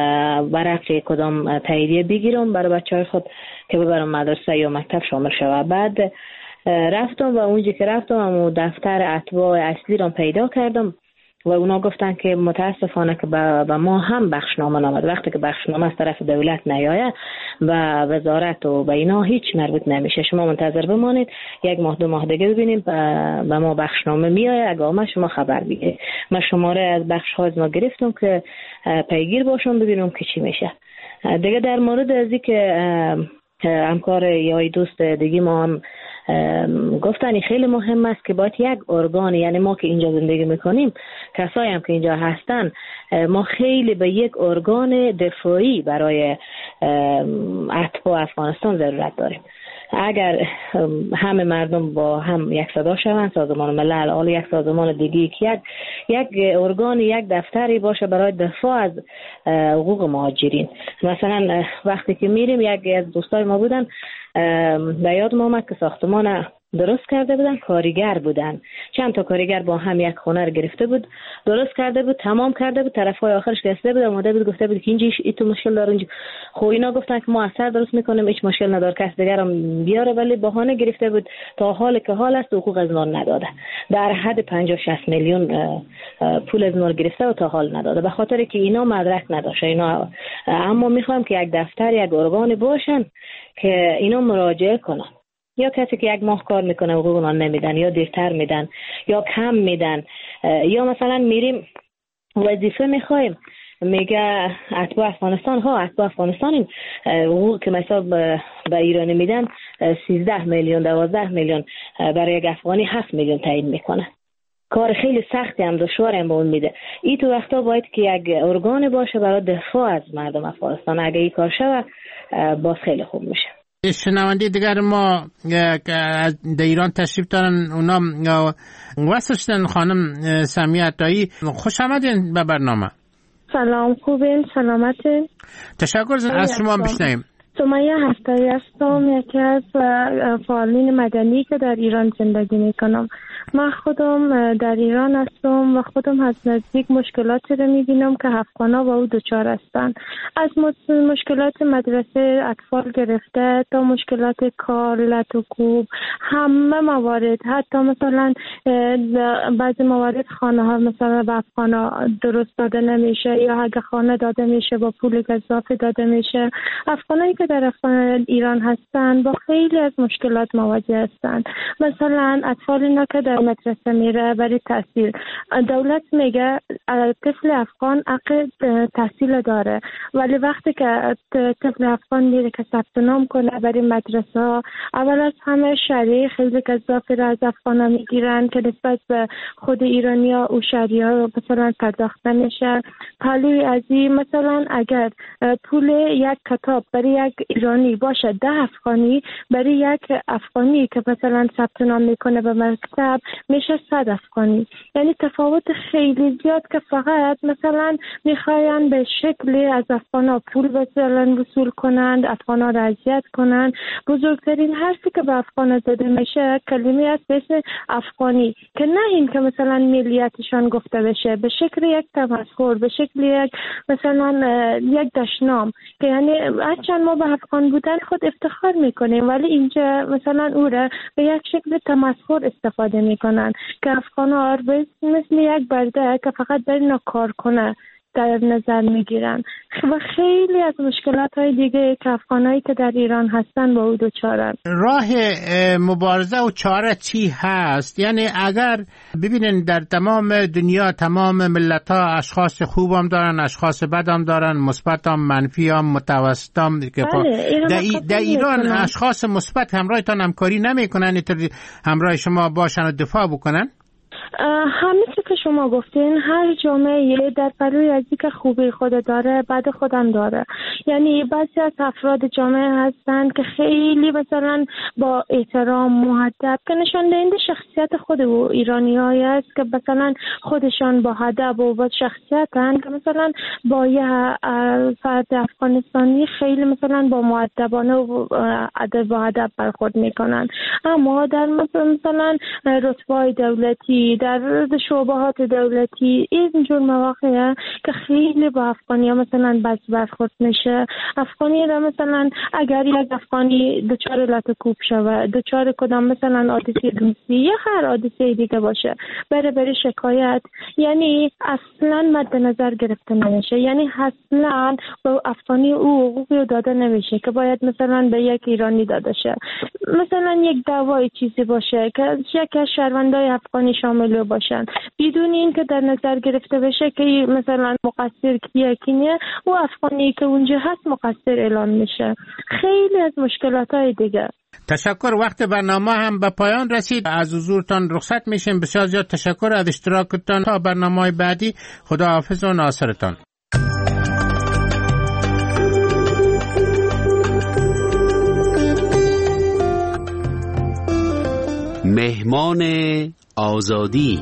ورقی کدام تاییدیه بگیرم برای بچه‌های خود که ببرم مدرسه یا مکتب شامل شوه. بعد رفتم و اونجا که رفتم و دفتر اتباع اصلی رو پیدا کردم و اونا گفتن که متاسفانه که به ما هم بخشنامه نامد. وقتی که بخشنامه از طرف دولت نیایه و وزارت و به اینا هیچ مربوط نمیشه، شما منتظر بمانید یک ماه دو ماه دیگه ببینیم به ما بخشنامه میایه، اگه ما شما خبر بگیرید. من شماره از بخش ها از ما گرفتم که پیگیر باشم ببینم که چی میشه. دیگه در مورد از این که همکار یا دوست دیگه ما هم گفتن خیلی مهم است که باید یک ارگان، یعنی ما که اینجا زندگی میکنیم، کسایی هم که اینجا هستن، ما خیلی به یک ارگان دفاعی برای اتباع افغانستان ضرورت داریم. اگر همه مردم با هم یک صدا شوند، سازمان ملل، حالا یک سازمان دیگه که یک یک ارگان، یک دفتری باشه برای دفاع از حقوق مهاجرین. مثلا وقتی که میریم، یک از دوستای ما بودن به یاد ما آمد که ساختمان درست کرده بودن، کارگر بودن، چند تا کارگر با هم یک خونه رو گرفته بود، درست کرده بود، تمام کرده بود، طرفای آخرش گرفته بود، اومده بود گفته بود که اینجا ایتو مشکل داره اینجا. خب اینا گفتن که ما اثر درست میکنیم، هیچ مشکل نداره، کس دیگر هم بیاره، ولی بهانه گرفته بود تا حال که حال است حقوق از ما نداده. در حد پنجاه شصت میلیون پول از ما گرفته و تا حال نداده، به خاطر که اینا مدرک نداشته اینا. اما میخوام که یک دفتر، یک ارگان باشن که اینا مراجعه کنن. یا کسی که یک ماه کار میکنه حقوق اون نمیدن، یا دیرتر میدن یا کم میدن، یا مثلا میریم وظیفه میخوایم، میگه اتباع افغانستان ها اتباع افغانستان حقوق که مثلا به ایرانی میدن سیزده میلیون دوازده میلیون، برای یک افغانی هفت میلیون تعیین میکنه. کار خیلی سختی هم دشوار هم به اون میده. این تو وقتا باید که یک ارگان باشه برای دفاع از مردم افغانستان. اگه این کار شوه باز خیلی خوب میشه. شنونده دیگر ما در ایران تشریف دارن، اونا واسه خانم سمیه عطایی. خوش آمدین به برنامه. سلام، خوبین؟ سلامتین؟ تشکر از شما. بشنویم. سمیه عطایی هستم، یکی از فعالین مدنی که در ایران زندگی میکنم. من خودم در ایران هستم و خودم از نزدیک مشکلاتی رو میبینم که افغانا با او دچار هستن. از مشکلات مدرسه اطفال گرفته تا مشکلات کار، لط و کوب، همه موارد، حتی مثلا بعضی موارد خانه ها مثلا به افغانا درست داده نمیشه، یا اگه خانه داده میشه با پول اضافه داده میشه. افغانایی که در ایران هستن با خیلی از مشکلات مواجه هستن. مثلا اطفال اینا که در مدرسه میره برای تحصیل، دولت میگه طفل افغان حق تحصیل داره، ولی وقتی که طفل افغان میره که ثبت نام کنه برای مدرسه ها، اول از همه شریع خیلی اضافه را از افغانا میگیرن که نسبت به خود ایرانی ها او شریعه مثلا پرداخت نمیشه. پلوی از این مثلا اگر پول یک کتاب برای یک ایرانی باشه ده افغانی، برای یک افغانی که مثلا ثبت نام میکنه به مکتب میشه صد افغانی. یعنی تفاوت خیلی زیاد که فقط مثلا میخواین به شکلی از افغانا پول مثلا وصول کنند، افغانا را اذیت کنند. بزرگترین حرفی که به افغانا زده میشه کلمه است به افغانی، که نه این که مثلا ملیتشان گفته بشه، به شکل یک تمسخر، به شکل یک مثلا یک دشنام، که یعنی هرچند ما به افغان بودن خود افتخار میکنیم، ولی اینجا مثلا او را به یک شکل تمسخر استفاده میکنن که افغان‌ها مثل یک برده که فقط در اینا کار کنه در نظر میگیرن. و خیلی از مشکلات های دیگه که افغانایی که در ایران هستن با او دوچارن. راه مبارزه و چاره چی هست؟ یعنی اگر ببینن در تمام دنیا تمام ملت ها اشخاص خوب هم دارن، اشخاص بد هم دارن، مثبت هم، منفی هم، متوسط هم. در, در ایران میکنن. اشخاص مثبت همراهتان همکاری نمی کنن همراه شما باشن و دفاع بکنن؟ همه چی که شما گفتین، هر جامعه در پلوی از که خوبی خود داره بد خودم داره. یعنی بعضی از افراد جامعه هستن که خیلی مثلا با احترام مؤدب، که نشان دهنده شخصیت خود و ایرانیایی است، که مثلا خودشان با ادب و با شخصیتن، که مثلا با یه فرد افغانستانی خیلی مثلا با مؤدبانه و ادب با ادب برخورد میکنن. اما در مثلا رتبه دولتی، در شعبهات دولتی، اینجور مواقع که خیلی با افغانی ها مثلا بد برخورد میشه. افغانی را مثلا اگر یک افغانی دچار لط و کوب شود، دچار کدام مثلا حادثه دوستی یا هر حادثه دیگه باشه، بره بره شکایت، یعنی اصلا مد نظر گرفته نمیشه. یعنی اصلا با افغانی او حقوقی داده نمیشه که باید مثلا به یک ایرانی داده شه. مثلا یک دعوای چیزی باشه که یک شهروندای افغانی شامل جلو باشن، بدون اینکه در نظر گرفته بشه که مثلا مقصر کیه کی نه، و افغانی که اونجا هست مقصر اعلام میشه. خیلی از مشکلات های دیگه. تشکر. وقت برنامه هم به پایان رسید. از حضورتان رخصت میشیم. بسیار زیاد تشکر از اشتراکتان. تا برنامه بعدی، خدا حافظ و ناصرتان. مهمان آزادی.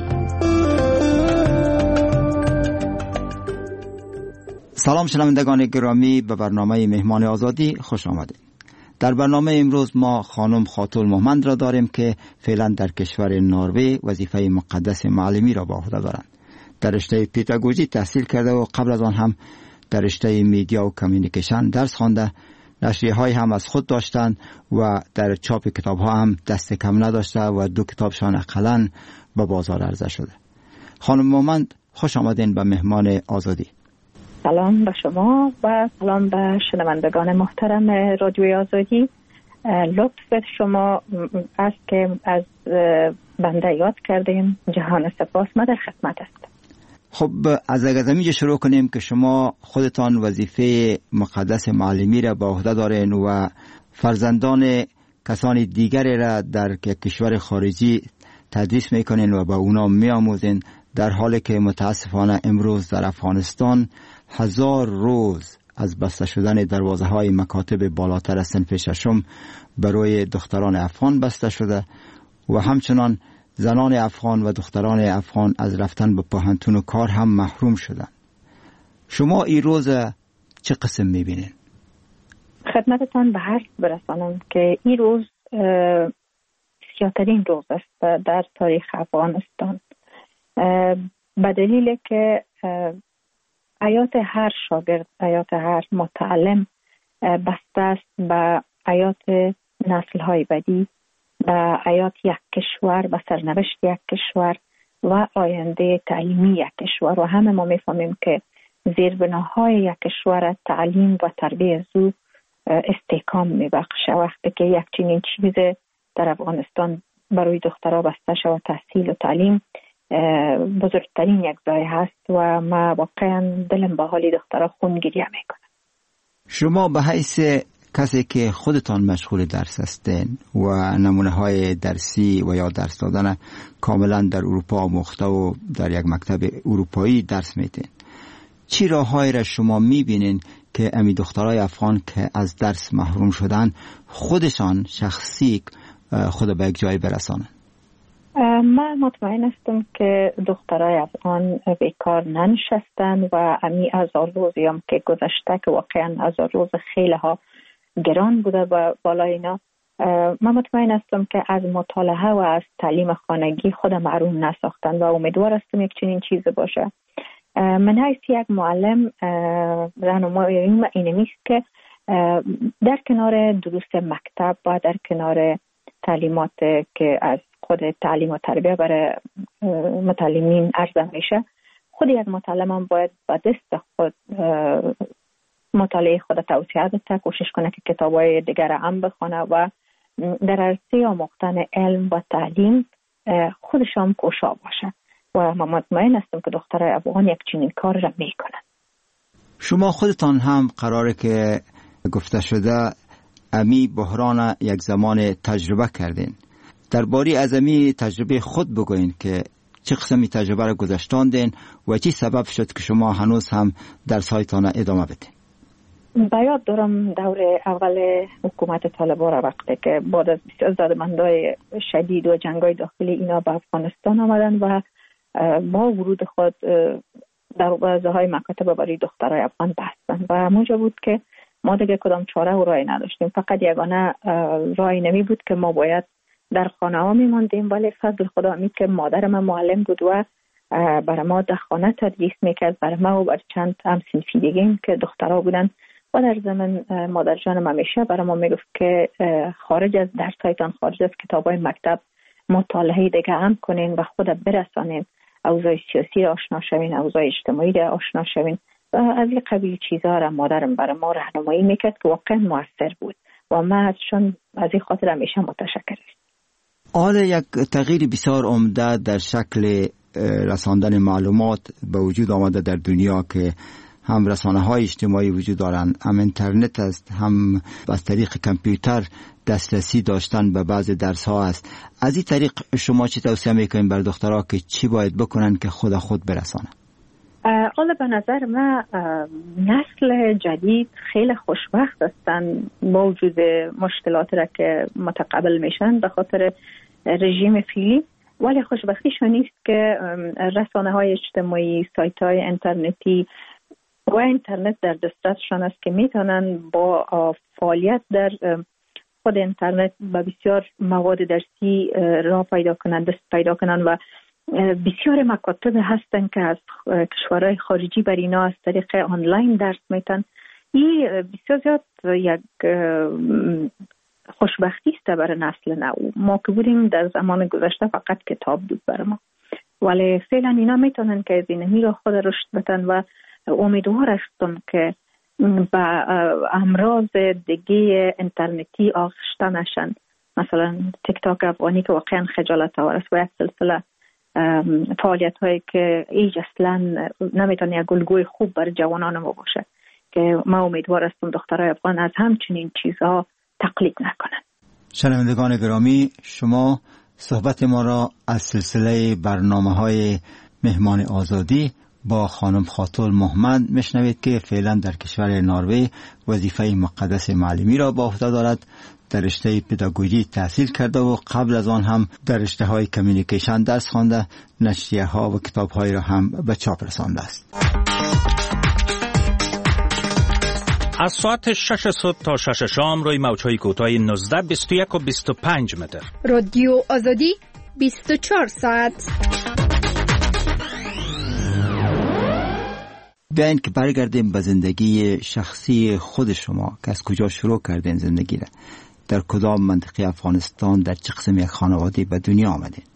سلام شنوندگان گرامی، به برنامه مهمان آزادی خوش آمدید. در برنامه امروز ما خانم خاتون مومند را داریم که فعلا در کشور نروژ وظیفه مقدس معلمی را به عهده دارند. در رشته پداگوژی تحصیل کرده و قبل از آن هم در رشته میدیا و کمیونیکیشن درس خوانده. نشریه‌های هم از خود داشتند و در چاپ کتاب‌ها هم دست کم نداشته و دو کتابشان اقلاً به بازار عرضه شده. خانم مومند، خوش آمدین به مهمان آزادی. سلام به شما و سلام به شنوندگان محترم رادیوی آزادی. لطف شما است که از بنده یاد کردیم. جهان سپاس. ما در خدمت هستم. خب از اگه شروع کنیم که شما خودتان وظیفه مقدس معلمی را به عهده دارین و فرزندان کسان دیگری را در کشور خارجی تدریس میکنین و به اونا میآموزین، در حالی که متاسفانه امروز در افغانستان هزار روز از بسته شدن دروازه های مکاتب بالاتر از صنف ششم برای دختران افغان بسته شده و همچنان زنان افغان و دختران افغان از رفتن به پوهنتون و کار هم محروم شدن. شما این روز چه قسم میبینین؟ خدمتتان به هر برسانم که این روز سیاه‌ترین روز است در تاریخ افغانستان، به دلیل که حیات هر شاگرد، حیات هر متعلم بسته است به حیات نسل‌های بعدی، به حیات یک کشور، به سرنوشت یک کشور و آینده تعلیمی یک کشور. و همه ما میفهمیم که زیربناهای یک کشور تعلیم و تربیت زو استحکام میبخشه. وقتی که یک چنین چیز در افغانستان برای دخترها بسته شود، تحصیل و تعلیم بزرگترین یک ضایعه هست و ما واقعا دلم به حال دخترها خون گریه میکنم. شما به حیث کسی که خودتان مشغول درس هستین و نمونه های درسی و یا درس دادن کاملا در اروپا آموخته و در یک مکتب اروپایی درس میتین، چی راههایی را شما میبینین که امی دخترای افغان که از درس محروم شدن خودشان شخصی خود به یک جای برسانن؟ من مطمئن هستم که دخترای افغان بیکار ننشستن و امی هزار روزی هم که گذشته که واقعا هزار روز خیلی ها گران بوده و بالای اینا، من مطمئن هستم که از مطالعه و از تعلیم خانگی خود محروم نساختن و امیدوار هستم یک چنین چیز باشه. من حیث یک معلم راهنمایی اینمیست که در کنار دروس مکتب و در کنار تعلیمات که از خود تعلیم و تربیه برای متعلمین عرضه میشه، خود یک معلم هم باید با دست خود مطالعه خود توسعه بده، کوشش کنه که کتابای دیگر هم بخونه و در عرصه آموختن علم و تعلیم خودش هم کوشا باشه و من مطمئن هستم که دخترای افغان یک چنین کار را میکنن. شما خودتان هم قراره که گفته شده امی بحران یک زمان تجربه کردین. درباره از امی تجربه خود بگوین که چه قسمی تجربه را گذشتاندین و چی سبب شد که شما هنوز هم درس‌هایتان ادامه بدین؟ بیاد دارم دور اول حکومت طالبان را، وقتی که بعد از زدمندهای شدید و جنگای داخلی اینا به افغانستان آمدن و با ورود خود دروازه های مکاتب برای دخترای افغان بستن و موجب بود که ما دیگه کدام چاره و راهی نداشتیم. فقط یگانه راهی نمی بود که ما باید در خانه ها می ماندیم، ولی فضل خدا می که مادر من معلم بود و برای ما در خانه تدریس میکرد، برای ما و بر چند هم صنفی دیگه که دخترها بودن و در زمان مادر جانم همیشه برای ما میگفت که خارج از درسایتان، خارج از کتابای مکتب مطالعه دیگه هم کنین و خود برسانین، اوضاع سیاسی را آشنا شوین، اوضاع اجتماعی را آشنا شوین و از این قبیل چیزها را مادرم برای ما راهنمایی میکرد که واقعا موثر بود و ما ازشون از این خاطر همیشه متشکرم. حالا یک تغییر بسیار عمده در شکل رساندن معلومات به وجود آمده در دنیا که هم رسانه های اجتماعی وجود دارند، هم اینترنت است، هم از طریق کامپیوتر دسترسی داشتن به بعض درس ها است. از این طریق شما چی توصیه میکنین بر دخترها که چی باید بکنن که خود خود برسانن؟ حالا به نظر من نسل جدید خیلی خوشبخت هستن با وجود مشکلات را که متقبل میشن به خاطر رژیم فعلی، ولی خوشبختیشون نیست که رسانه های اجتماعی، سایت های اینترنتی و اینترنت در دسترسشان است که میتونن با فعالیت در خود اینترنت با بسیار مواد درسی راه پیدا کنند، دست پیدا کنند و بسیار مکاتب هستن که از کشورهای خارجی بر اینا از طریق آنلاین درس میتن. این بسیار زیاد یک خوشبختی است برای نسل نو. ما که بودیم در زمان گذشته فقط کتاب بود برای ما، ولی فعلا اینا میتونن که از اینمی را خود رشد بتن و امیدوار هستم که با امراض دیگه اینترنتی آغشته نشن، مثلا تیک تاک افغانی که واقعا خجالت آور است و یک سلسله فعالیت هایی که ایج اصلا نمیتونه یک الگوی خوب برای جوانان ما باشه، که ما امیدوار هستم دخترای افغان از همچنین چیزها تقلید نکنن. شنوندگان گرامی، شما صحبت ما را از سلسله برنامه های مهمان آزادی با خانم خاتون محمد میشنوید که فعلا در کشور نروژ وظیفه مقدس معلمی را با عهده دارد. در رشته پداگوژی تحصیل کرده و قبل از آن هم در رشته های کمیونیکیشن درس خوانده، نشریه ها و کتاب های را هم به چاپ رسانده است. از ساعت شش صبح تا شش شام روی موج‌های کوتاه نوزده، بیست و یک و بیست و پنج متر. رادیو آزادی بیست و چهار ساعت. بیاین که برگردیم به زندگی شخصی خود شما که از کجا شروع کردین زندگی را، در کدام منطقه افغانستان، در چه قسم یک خانواده به دنیا آمدین؟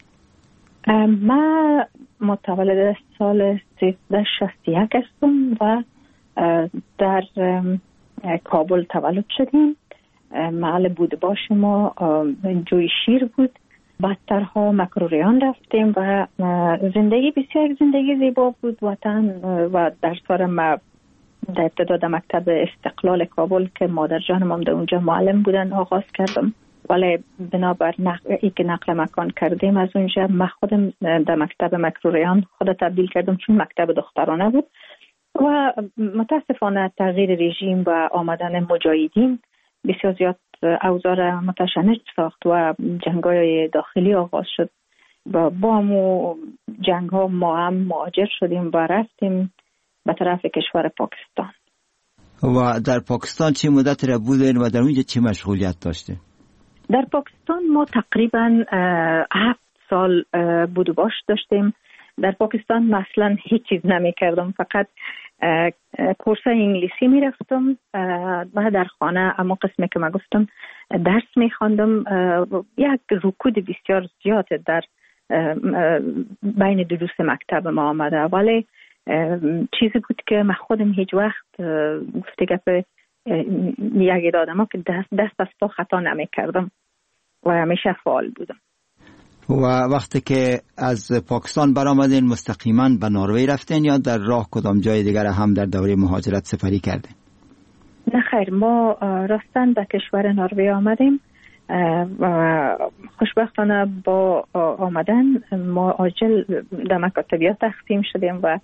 من متولد سال سیزده شصت و یک هستم و در کابل تولد شدیم. محل بود باش ما جوی شیر بود، بعدترها مکروریان رفتیم و زندگی بسیار زندگی زیبا بود. وطن و در سال ما در ابتدا مکتب استقلال کابل که مادر جانم هم در اونجا معلم بودن آغاز کردم، ولی بنابر نقل ای که نقل مکان کردیم از اونجا من خودم در مکتب مکروریان خود تبدیل کردم چون مکتب دخترانه بود و متاسفانه تغییر رژیم و آمدن مجاهدین بسیار زیاد اوضاع متشنج ساخت و جنگ‌های داخلی آغاز شد و با همو جنگ ها ما هم مهاجر شدیم و رفتیم به طرف کشور پاکستان. و در پاکستان چه مدت را بودین و در اونجا چه مشغولیت داشته؟ در پاکستان ما تقریبا هفت سال بود و باش داشتیم. در پاکستان مثلا هیچ چیز نمی کردم، فقط کورس انگلیسی می رفتم و در خانه اما قسمی که من گفتم درس می خواندم. یک رکود بسیار زیاد در بین دروس مکتب ما آمده، ولی چیزی بود که من خودم هیچ وقت گفته گفت یک آدم ها که دست, دست از پا خطا نمی کردم و همیشه فعال بودم. و وقتی که از پاکستان برآمدین مستقیما به نروژ رفتین یا در راه کدام جای دیگر هم در دوره مهاجرت سفری کردین؟ نه خیر، ما راستن به کشور نروژ آمدیم و خوشبختانه با آمدن ما عاجل در مکاتبیات تقسیم شدیم و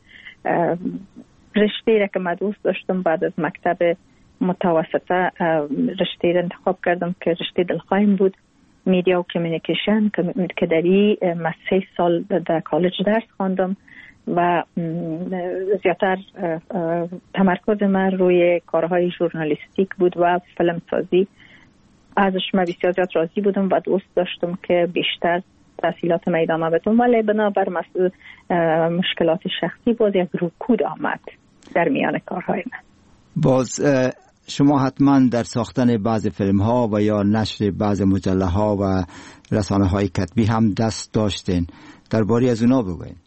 رشته را که من دوست داشتم بعد از مکتب متوسطه رشته را انتخاب کردم که رشته دلخواهیم بود، میدیا و کمیونیکیشن، که در این من سه سال در کالج درس خواندم و زیادتر تمرکز من روی کارهای ژورنالیستیک بود و فیلم سازی. ازش من بسیار زیاد راضی بودم و دوست داشتم که بیشتر تحصیلات من ادامه بدم، ولی بنابر مشکلات شخصی باز یک رکود آمد در میان کارهای من. باز شما حتما در ساختن بعض فیلم ها و یا نشر بعض مجله ها و رسانه های کتبی هم دست داشتین، درباره از اونا بگوین.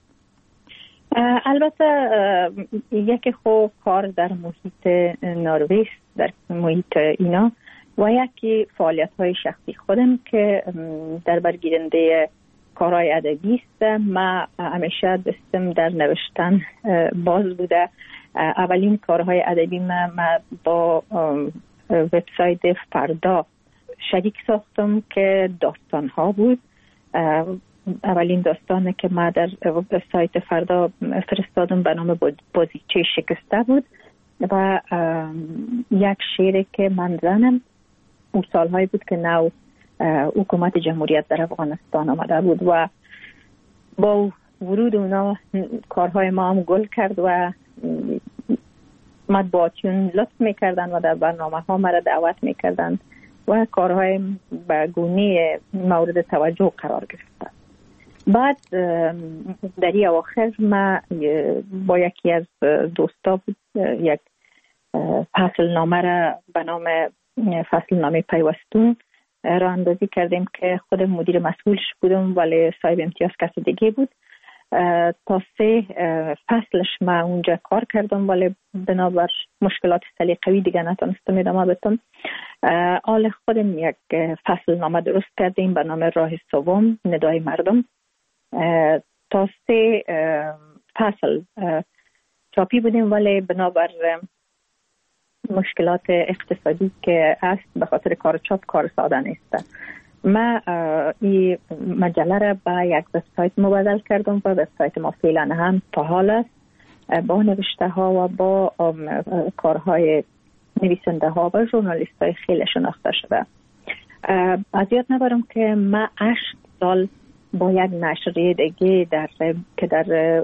البته یکی خوب کار در محیط نروژ، در محیط اینا و یکی فعالیت های شخصی خودم که در برگیرنده کارهای ادبی است. ما همیشه دستم در نوشتن باز بوده. اولین کارهای ادبی ما, ما با وبسایت فردا شریک ساختم که داستان ها بود. اولین داستانی که ما در سایت فردا فرستادم به نام بازیچه شکسته بود و یک شعری که من زنم اون سالهایی بود که نو حکومت جمهوریت در افغانستان آمده بود و با ورود اونا کارهای ما هم گل کرد و مطبوعاتیون لطف میکردن و در برنامه ها مرا دعوت میکردن و کارهای به گونه مورد توجه قرار گرفتن. بعد در این اواخر ما با یکی از دوستا بود یک فصل نامه را به نام فصل نامه پیوستون را اندازی کردیم که خود مدیر مسئولش بودم ولی صاحب امتیاز کس دیگه بود. تا سه فصلش ما اونجا کار کردم ولی بنابر مشکلات سلیقه‌ای دیگه نتونستم ادامه بدم. حال خودم یک فصل نامه درست کردیم به نام راه سوم ندای مردم. تا سه فصل چاپی بودیم ولی بنابر مشکلات اقتصادی که است به خاطر کار چاپ کار ساده نیست. ما این مجله را به یک وبسایت مبادل کردم و وبسایت ما فعلا هم فعال است با نوشته ها و با کارهای نویسنده ها و ژورنالیست های خیلی شناخته شده. از یاد نبرم که ما هشت سال با یک نشریه دیگه در که در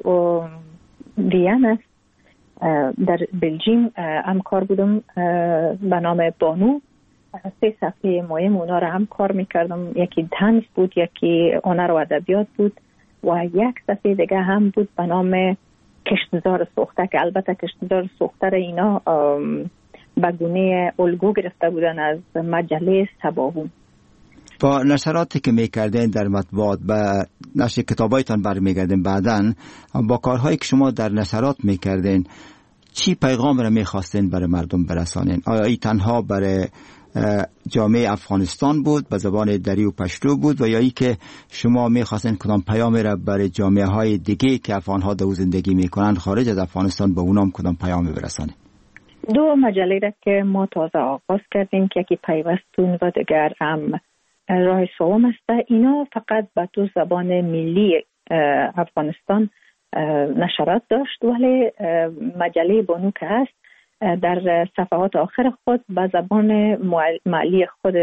وین است در بلژیم هم کار بودم به نام بانو. سه صفحه مهم اونا رو هم کار میکردم. یکی طنز بود، یکی هنر و ادبیات بود و یک صفحه دیگه هم بود به نام کشتزار سوخته که البته کشتزار سوخته رو اینا به گونه الگو گرفته بودن از مجله سباهون. با نشراتی که میکردین در مطبوعات به نشر کتابایتان برمیگردین، بعداً با کارهایی که شما در نشرات میکردین چی پیغام را میخواستین برای مردم برسانین؟ آیا ای تنها برای جامعه افغانستان بود به زبان دری و پشتو بود و یا ای که شما میخواستین کدام پیامی را برای جامعه های دیگه که افغانها در زندگی میکنن خارج از افغانستان به اونام کدام پیامی برسانین؟ دو مجله را که ما تازه آغاز کردیم که یکی پیوستون و دیگر هم راه سوم است. اینا فقط به دو زبان ملی افغانستان نشرات داشت ولی مجله بانو که هست در صفحات آخر خود به زبان محلی خود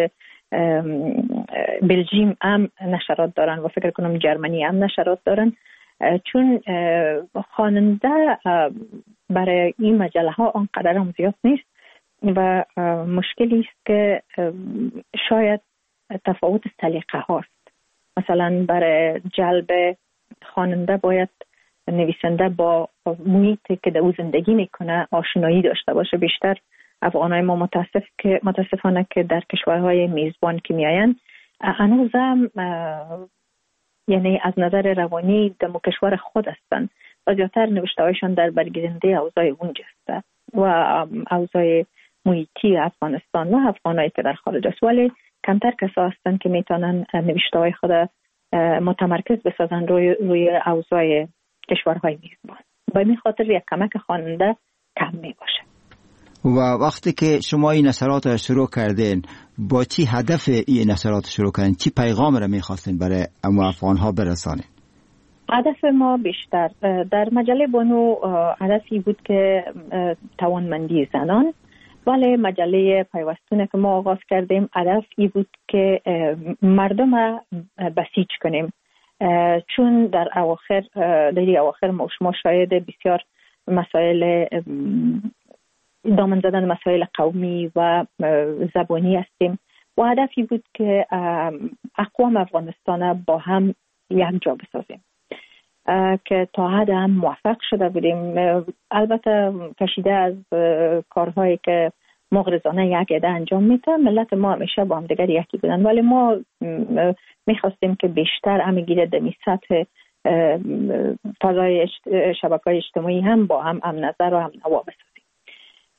بلژیم هم نشرات دارن و فکر کنم جرمنی هم نشرات دارن، چون خواننده برای این مجله ها آنقدر هم زیاد نیست و مشکلی است که شاید تفاوت سلیقه هاست. مثلا برای جلب خواننده باید نویسنده با محیطی که در زندگی میکنه آشنایی داشته باشه. بیشتر افغانای ما متاسف که متاسفانه که در کشورهای میزبان که میاین هنوزم یعنی از نظر روانی در کشور خود هستن و زیادتر نوشته هایشان در برگیرنده اوضاع اونجا است و اوضاع محیطی افغانستان و افغانایی که در خارج است، ولی کمتر کسا هستن که میتونن نوشته های خود متمرکز بسازن روی روی اوضاع کشورهای میزبان. با این خاطر یک کمک خواننده کم می باشه. و وقتی که شما این نشرات را شروع کردین با چی هدف این نشرات شروع کردین؟ چی پیغام را میخواستین برای افغان ها برسانین؟ هدف ما بیشتر در مجله بانو هدفی بود که توانمندی زنان، ولی مجله پیوستونه که ما آغاز کردیم هدف ای بود که مردم را بسیج کنیم، چون در اواخر در اواخر ما شاید بسیار مسائل دامن زدن مسائل قومی و زبانی هستیم و هدفی بود که اقوام افغانستان با هم یک جا بسازیم که تا حد هم موفق شده بودیم. البته کشیده از کارهایی که مغرضانه یک عده انجام میده، ملت ما همیشه با هم دیگر یکی بودن، ولی ما میخواستیم که بیشتر همگی دمی سطح فضای شبکه‌های اجتماعی هم با هم هم نظر و هم نوا بسازیم.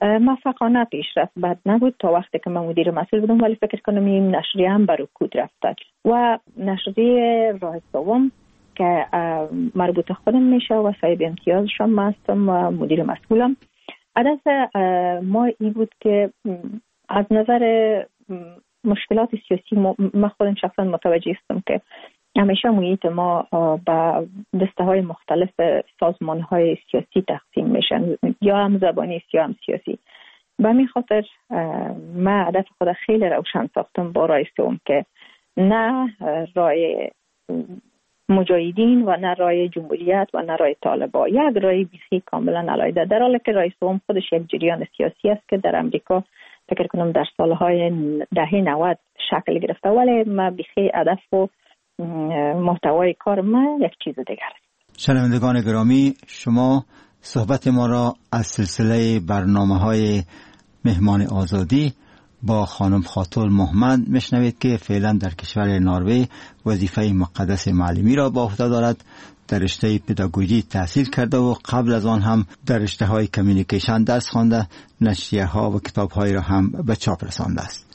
موفقانه پیش رفت، بد نبود تا وقتی که من مدیر مسئول بودم، ولی فکر کنم این نشریه هم بر رکود رفته. و نشریه راه سوم که مربوط خودم میشه و صاحب امتیازشم من هستم و مدیر مسئولم، هدف ما این بود که از نظر مشکلات سیاسی ما خودم شخصا متوجه هستم که همیشه محیط ما با دسته های مختلف سازمان های سیاسی تقسیم میشن، یا هم زبانی است یا هم سیاسی. به همین خاطر من هدف خود خیلی روشن ساختم با راه سوم که نه راه مجاهدین و نه راه جمهوریت و نه راه طالبان، یک راه بیخی کاملا علیحده، در حالی که راه سوم خودش یک جریان سیاسی است که در امریکا فکر کنم در سالهای دهه نود شکل گرفته، ولی ما بیخی هدف و محتوای کار ما یک چیز دیگر است. شنوندگان گرامی، شما صحبت ما را از سلسله برنامه‌های مهمان آزادی با خانم خاتون محمد میشنوید که فعلا در کشور نروژ وظیفه مقدس معلمی را با عهده دارد. در رشته پداگوژی تحصیل کرده و قبل از آن هم در رشته های کمیونیکیشن درس خوانده، نشریه ها و کتاب های را هم به چاپ رسانده است.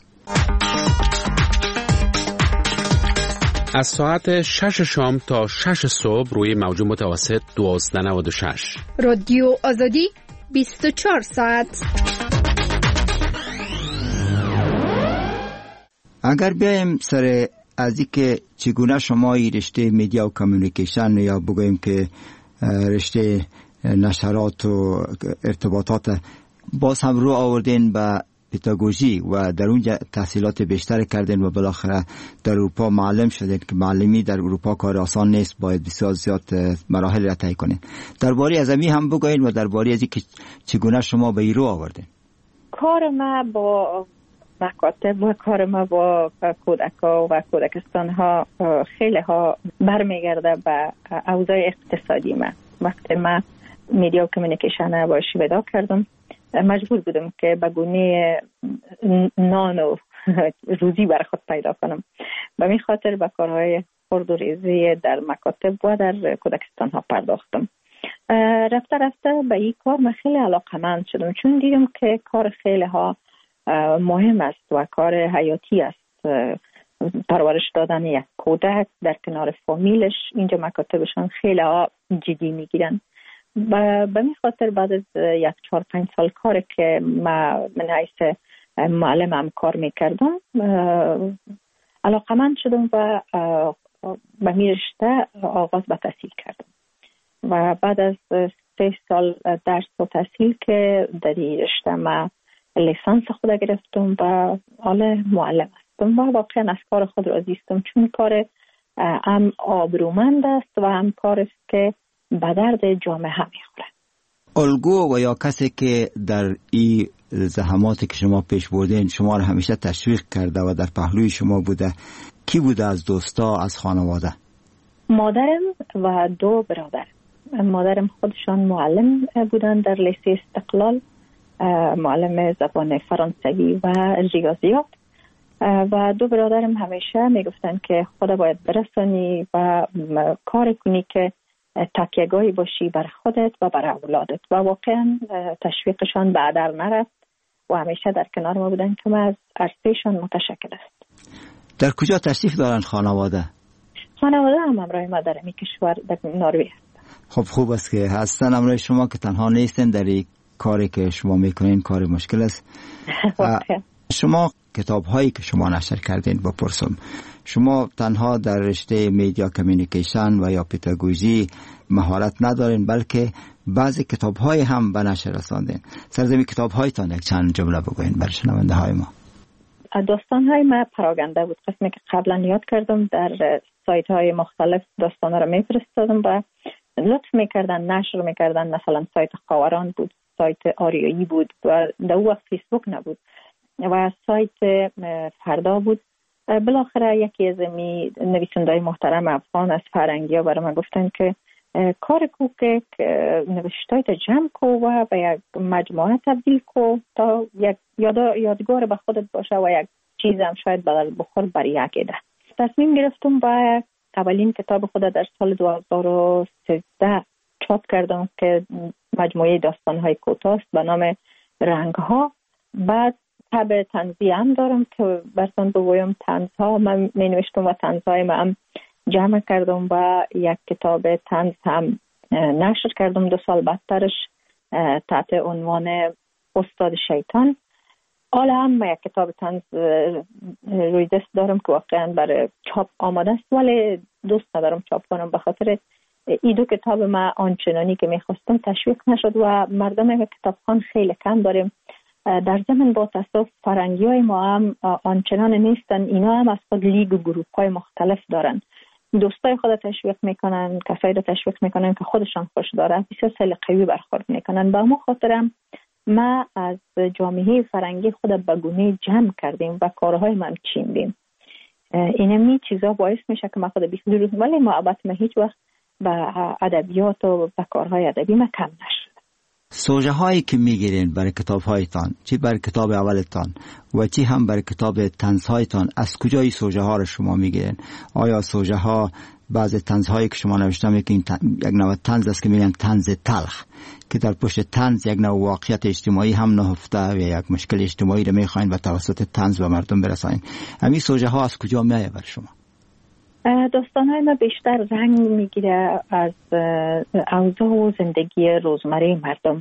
از ساعت شش شام تا شش صبح روی موج متوسط دوازده نود و شش رادیو آزادی بیست و چهار ساعت. اگر بیایم سر از اینکه چگونه شما این رشته میدیا و کمیونیکیشن یا بگوییم که رشته نشرات و ارتباطات باز هم رو آوردین به پداگوژی و در اونجا تحصیلات بیشتر کردین و بالاخره در اروپا معلم شدین که معلمی در اروپا کار آسان نیست، باید بسیار زیاد مراحل را طی کنین. درباره از امی هم بگوین و درباره از اینکه چگونه شما به این رو آوردین. کار ما با مکاتب و کار ما با کودک‌ها و کودکستان ها خیلی ها برمیگرده به اوضاع اقتصادی ما. وقتی ما میدیا و کمیونیکیشن با شیوه کردم، مجبور بودم که به گونه نان و روزی بر خود پیدا کنم. به این خاطر به کارهای خرد و ریزی در مکاتب و در کودکستان ها پرداختم. رفته رفته به این کار من خیلی علاقه‌مند شدم، چون دیدم که کار خیلی ها مهم است و کار حیاتی است. پرورش دادن یک کودک در کنار فامیلش، اینجا مکاتبشان خیلی ها جدی میگیرن. به می خاطر بعد از یک چهار پنج سال کار که ما من حیث معلم هم کار میکردم، علاقمند شدم و به می رشته آغاز به تحصیل کردم و بعد از سه سال درس و تحصیل که در این رشته ما لیسانس خود گرفتم و حالا معلم هستم و واقعا از کار خود راضی هستم، چون کار هم آبرومند است و هم کار است که به درد جامعه هم میخوره. الگو و یا کسی که در این زحماتی که شما پیش بردین شما را همیشه تشویق کرده و در پهلوی شما بوده، کی بوده از دوستا، از خانواده؟ مادرم و دو برادر. مادرم خودشان معلم بودن در لیسه استقلال، معلم زبان فرانسوی و ریاضیات، و دو برادرم همیشه میگفتن که خدا باید برسانی و کار کنی که تکیه‌گاهی باشی بر خودت و بر اولادت، و واقعا تشویقشان به هدر نرفت و همیشه در کنار ما بودن که ما از عرصهشان متشکر است. در کجا تشریف دارن خانواده؟ خانواده هم همراه ما در این کشور در نروژ هستن. خب خوب است که هستن همراه شما، که تنها نیستن در این کاری که شما میکنین. کار مشکل است. شما کتاب هایی که شما نشر کردین بپرسم، شما تنها در رشته میدیا کمیونیکیشن و یا پداگوژی مهارت ندارین، بلکه بعضی کتاب های هم به نشر رساندین. سرزمین کتاب هایتان یک چند جمله بگوین برای شنونده های ما. داستان های ما پراگنده بود، قسمی که قبلا یاد کردم در سایت های مختلف داستان را میفرستادم و لطف میکردن نشر میکردن. مثلا سایت خاوران بود، سایت آریایی بود و در اون وقت فیسبوک نبود و سایت فردا بود. بالاخره یکی از می نویسنده‌های محترم افغان از فرنگی ها برای من گفتن که کار کو که نوشته‌های تا جمع کو و به یک مجموعه تبدیل کو تا یک یاد یادگار به خودت باشه و یک چیز هم شاید بدل بخور برای یک ایده. تصمیم گرفتم با اولین کتاب خود در سال دو هزار و سیزده چاپ کردم که مجموعه داستان‌های کوتاه است به نام رنگ ها. بعد کتاب طنزی هم دارم که براتون بگویم طنز ها من می نوشتم و طنز های من هم جمع کردم و یک کتاب طنز هم نشر کردم دو سال بعدترش تحت عنوان استاد شیطان. حالا هم یک کتاب طنز روی دست دارم که واقعا برای چاپ آماده است ولی دوست ندارم چاپ کنم به خاطر این دو کتاب ما آنچنانی که میخواستم تشویق نشد و مردم کتابخوان خیلی کم داریم. در ضمن با تاسف فرنگی های ما هم آنچنان نیستن، اینا هم از خود لیگ و گروپ های مختلف دارن، دوستای خود تشویق میکنن، کسایی رو تشویق میکنن که خودشان خوش دارن، بسیار سلیقه‌ای برخورد میکنن. با ما خاطرم ما از جامعه فرنگی خود به گونه جمع کردیم و کارهای ما چیندیم. اینمی چیزا باعث میشه که ما خود بیخودی ولی محبت ما هیچ وقت به ادبیات و به کارهای ادبی ما کم نشد. سوژه هایی که میگیرین برای کتاب هایتان، چی برای کتاب اولتان و چی هم برای کتاب طنز هایتان، از کجای سوژه ها رو شما میگیرین؟ آیا سوژه ها بعض طنز هایی که شما نوشته میکنین یک نوع طنز است که میگن طنز تلخ که در پشت طنز یک نوع واقعیت اجتماعی هم نهفته و یک مشکل اجتماعی رو میخواین و توسط طنز به مردم برسانین، همین سوژه ها از کجا میایه برای شما؟ داستان های ما بیشتر رنگ میگیره از اوضاع و زندگی روزمره مردم.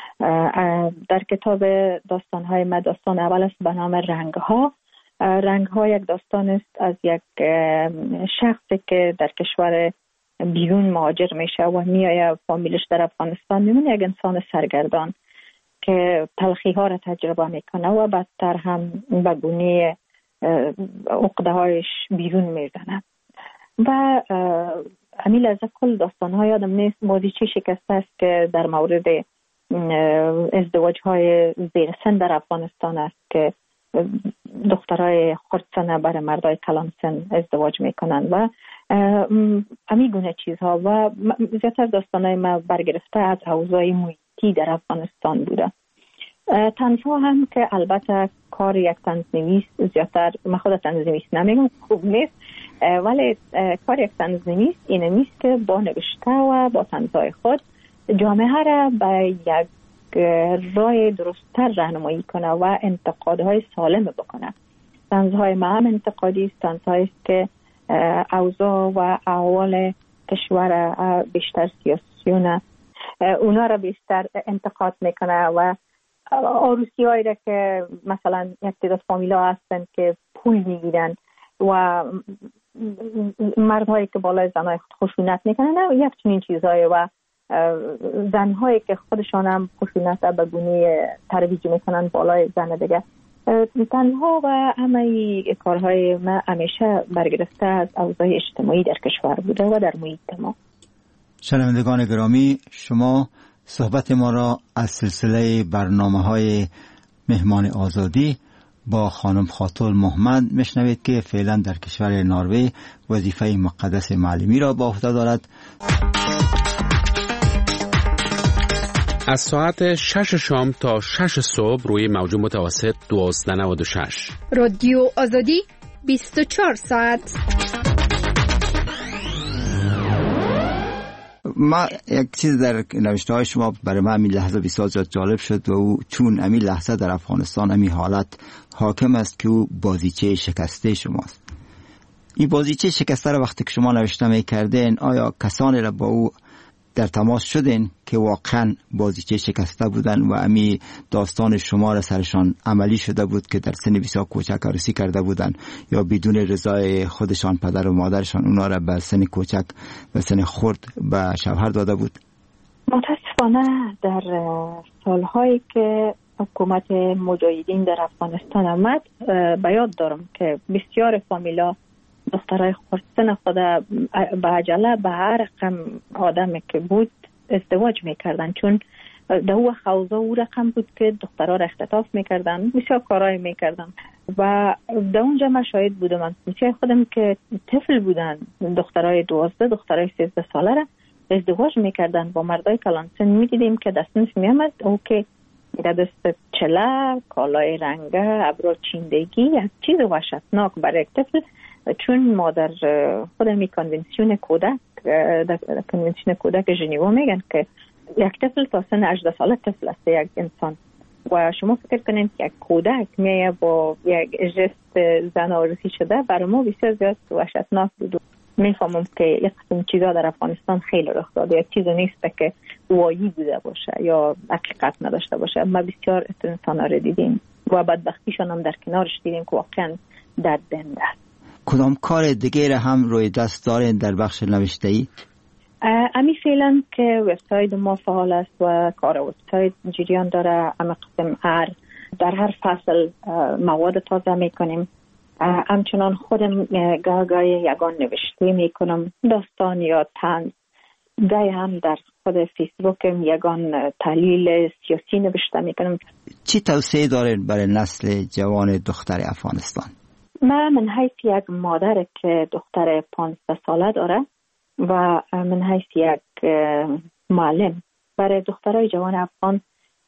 در کتاب داستان های ما داستان اول است به نام رنگ ها. رنگ ها یک داستان است از یک شخصی که در کشور بیرون مهاجر میشه و میایه فامیلش در افغانستان میمونه، یک انسان سرگردان که تلخی ها را تجربه میکنه و بعدتر هم به گونه عقده هایش بیرون میزنه و امیل از کل داستان ها یادم نیست بازیچه شکسته است که در مورد ازدواج های زیر سن در افغانستان است که دخترای خردسنه برای مردای کلان سن ازدواج میکنن و امی گونه چیزها و زیادتر داستان های ما برگرفته از اوضاع محیطی در افغانستان بوده. طنزها هم که البته کار یک طنزنویس زیادتر، من خود طنزنویس نمیگم خوب نیست ولی کار یک طنزنویس اینه نیست که با نوشته و با طنزهای خود جامعه را به یک راه درست‌تر راهنمایی کنه و انتقادهای سالم بکنه. طنزهای ما هم انتقادی است، طنزهایی است که اوضاع و احوال کشور بیشتر سیاسیونه اونا را بیشتر انتقاد میکنه و عروسی هایی را که مثلا یک تعداد فامیلا هستن که پول میگیرن و مردهایی که بالای زنهای خود خشونت میکنن و یک چنین چیزهایی و زنهایی که خودشان هم خشونت به گونه ترویج میکنن بالای زن دیگه. تنها و همه کارهای ما همیشه برگرفته از اوضاع اجتماعی در کشور بوده و در محیط ما. شنوندگان گرامی، شما صحبت ما را از سلسله برنامه های مهمان آزادی با خانم خاتون محمد میشنوید که فعلا در کشور نروژ وظیفه مقدس معلمی را به عهده دارد. از ساعت شش شام تا شش صبح روی موج متوسط دوازده نود و شش رادیو آزادی بیست و چهار ساعت. ما یک چیز در نوشته های شما برای من امی لحظه بسیار جالب شد و او چون امی لحظه در افغانستان امی حالت حاکم است که او بازیچه شکسته شماست. این بازیچه شکسته را وقتی که شما نوشته می کردین آیا کسانی را با او در تماس شدین که واقعا بازیچه شکسته بودن و امی داستان شما را سرشان عملی شده بود که در سن بسیار کوچک عروسی کرده بودن یا بدون رضای خودشان پدر و مادرشان اونا را به سن کوچک و سن خرد به شوهر داده بود؟ متاسفانه در سالهایی که حکومت مجاهدین در افغانستان آمد به یاد دارم که بسیار فامیلا دخترای خردسن خود به عجله به هر رقم آدمی که بود ازدواج میکردن، چون در او خوضا او رقم بود که دخترها را اختطاف میکردن، بسیار کارهای میکردن و در اونجا من شاهد بودم. من بسیار خودم که طفل بودن دخترای دوازده دخترای سیزده ساله را ازدواج میکردن با مردای کلانسن. میدیدیم که دستنش میامد او که در دست چله کالای رنگه ابرو چیندگی یک چیز وحشتناک برای یک طفل، چون مادر خودمی کنونسیون کودک در کنونسیون کودک ژنوا میگن که یک طفل تا سن هجده ساله طفل است یک انسان و شما فکر کنید که یک کودک میه با یک جست زنارسی شده، برای ما بسیار زیاد وحشتناک بود. میفهمم که یک قسم چیزا در افغانستان خیلی رخ داده، یک چیزی نیست که وایی بوده باشه یا حقیقت نداشته باشه. ما بسیار انسانا رو دیدیم و بدبختیشان هم در کنارش دیدیم که واقعا دردنده است. کدام کار دیگه هم روی دست دارین در بخش نوشته‌ای؟ امی فعلا که وبسایت ما فعال است و کار وبسایت جریان داره. اما قسم هر در هر فصل مواد تازه میکنیم. همچنان خودم گاه گاهی یگان نوشته میکنم، داستان یا طنز. گاهی هم در خود فیسبوکم یگان تحلیل سیاسی نوشته میکنم. چی توصیه دارین برای نسل جوان دختر افغانستان؟ من من حیث یک مادر که دختر پانزده ساله داره و من حیث یک معلم برای دخترای جوان افغان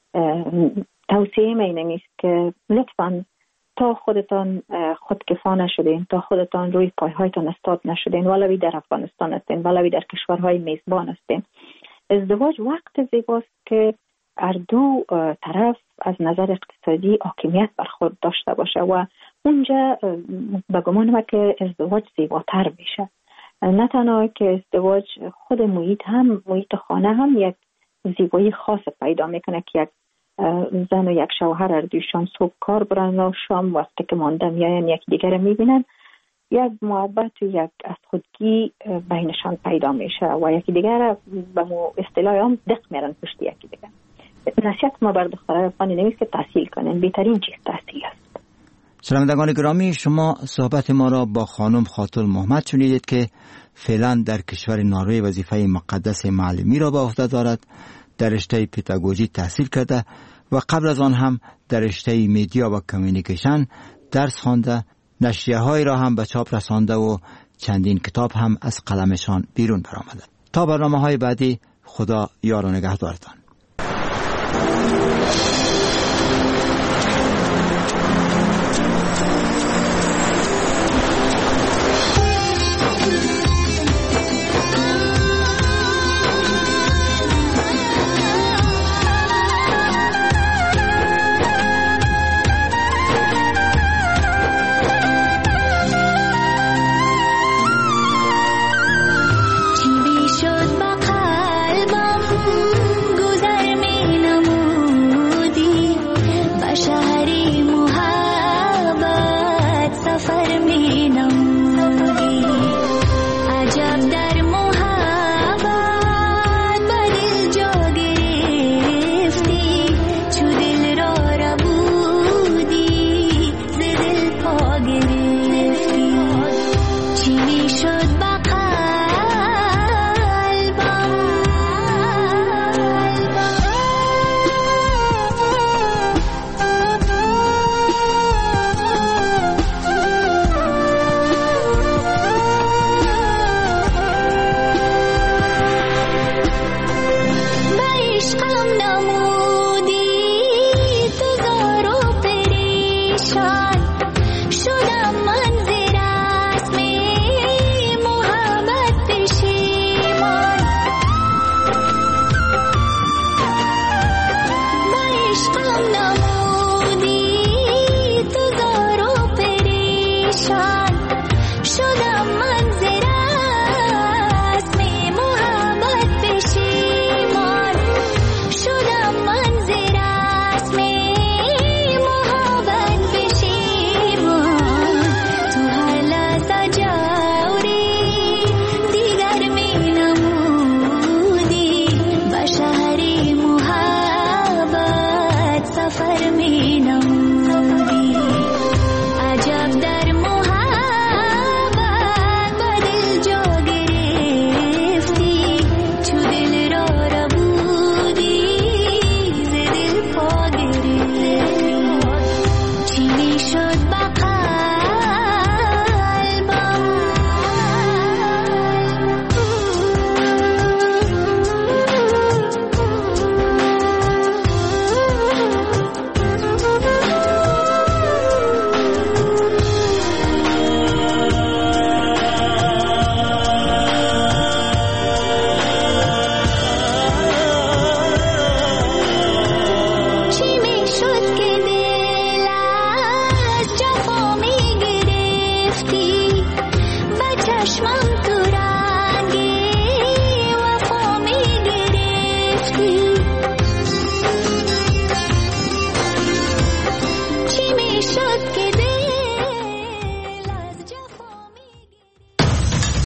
توصیه می نمیست که لطفاً تا خودتان خودکفا نشدین، تا خودتان روی پایهایتان استاد نشدین، ولوی در افغانستان هستین ولوی در کشورهای میزبان هستین. ازدواج وقت زیباست که هر دو طرف از نظر اقتصادی حاکمیت بر خود داشته باشه و اونجا به گمان ما که ازدواج زیباتر میشه. نه تنها که ازدواج، خود محیط هم محیط خانه هم یک زیبایی خاص پیدا میکنه که یک زن و یک شوهر هر دویشان صبح کار برن و شام وقتی که مانده میاین یک دیگر میبینن، یک محبت و یک از خودگی بینشان پیدا میشه و یکی دیگر به مو اصطلاح هم دق میرن پشت یکی دیگر. نصیحت ما بر دخترای افغانی نمیست که تحصیل کنن، بهترین چیز تحصیل است. شنوندگان گرامی، شما صحبت ما را با خانم خاتون محمد شنیدید که فعلا در کشور نروژ وظیفه مقدس معلمی را به عهده دارد. در رشته پداگوژی تحصیل کرده و قبل از آن هم در رشته میدیا و کمیونیکیشن درس خوانده، نشریه‌های را هم به چاپ رسانده و چندین کتاب هم از قلمشان بیرون برآمده. تا برنامه‌های بعدی، خدا یار و نگهدارتان.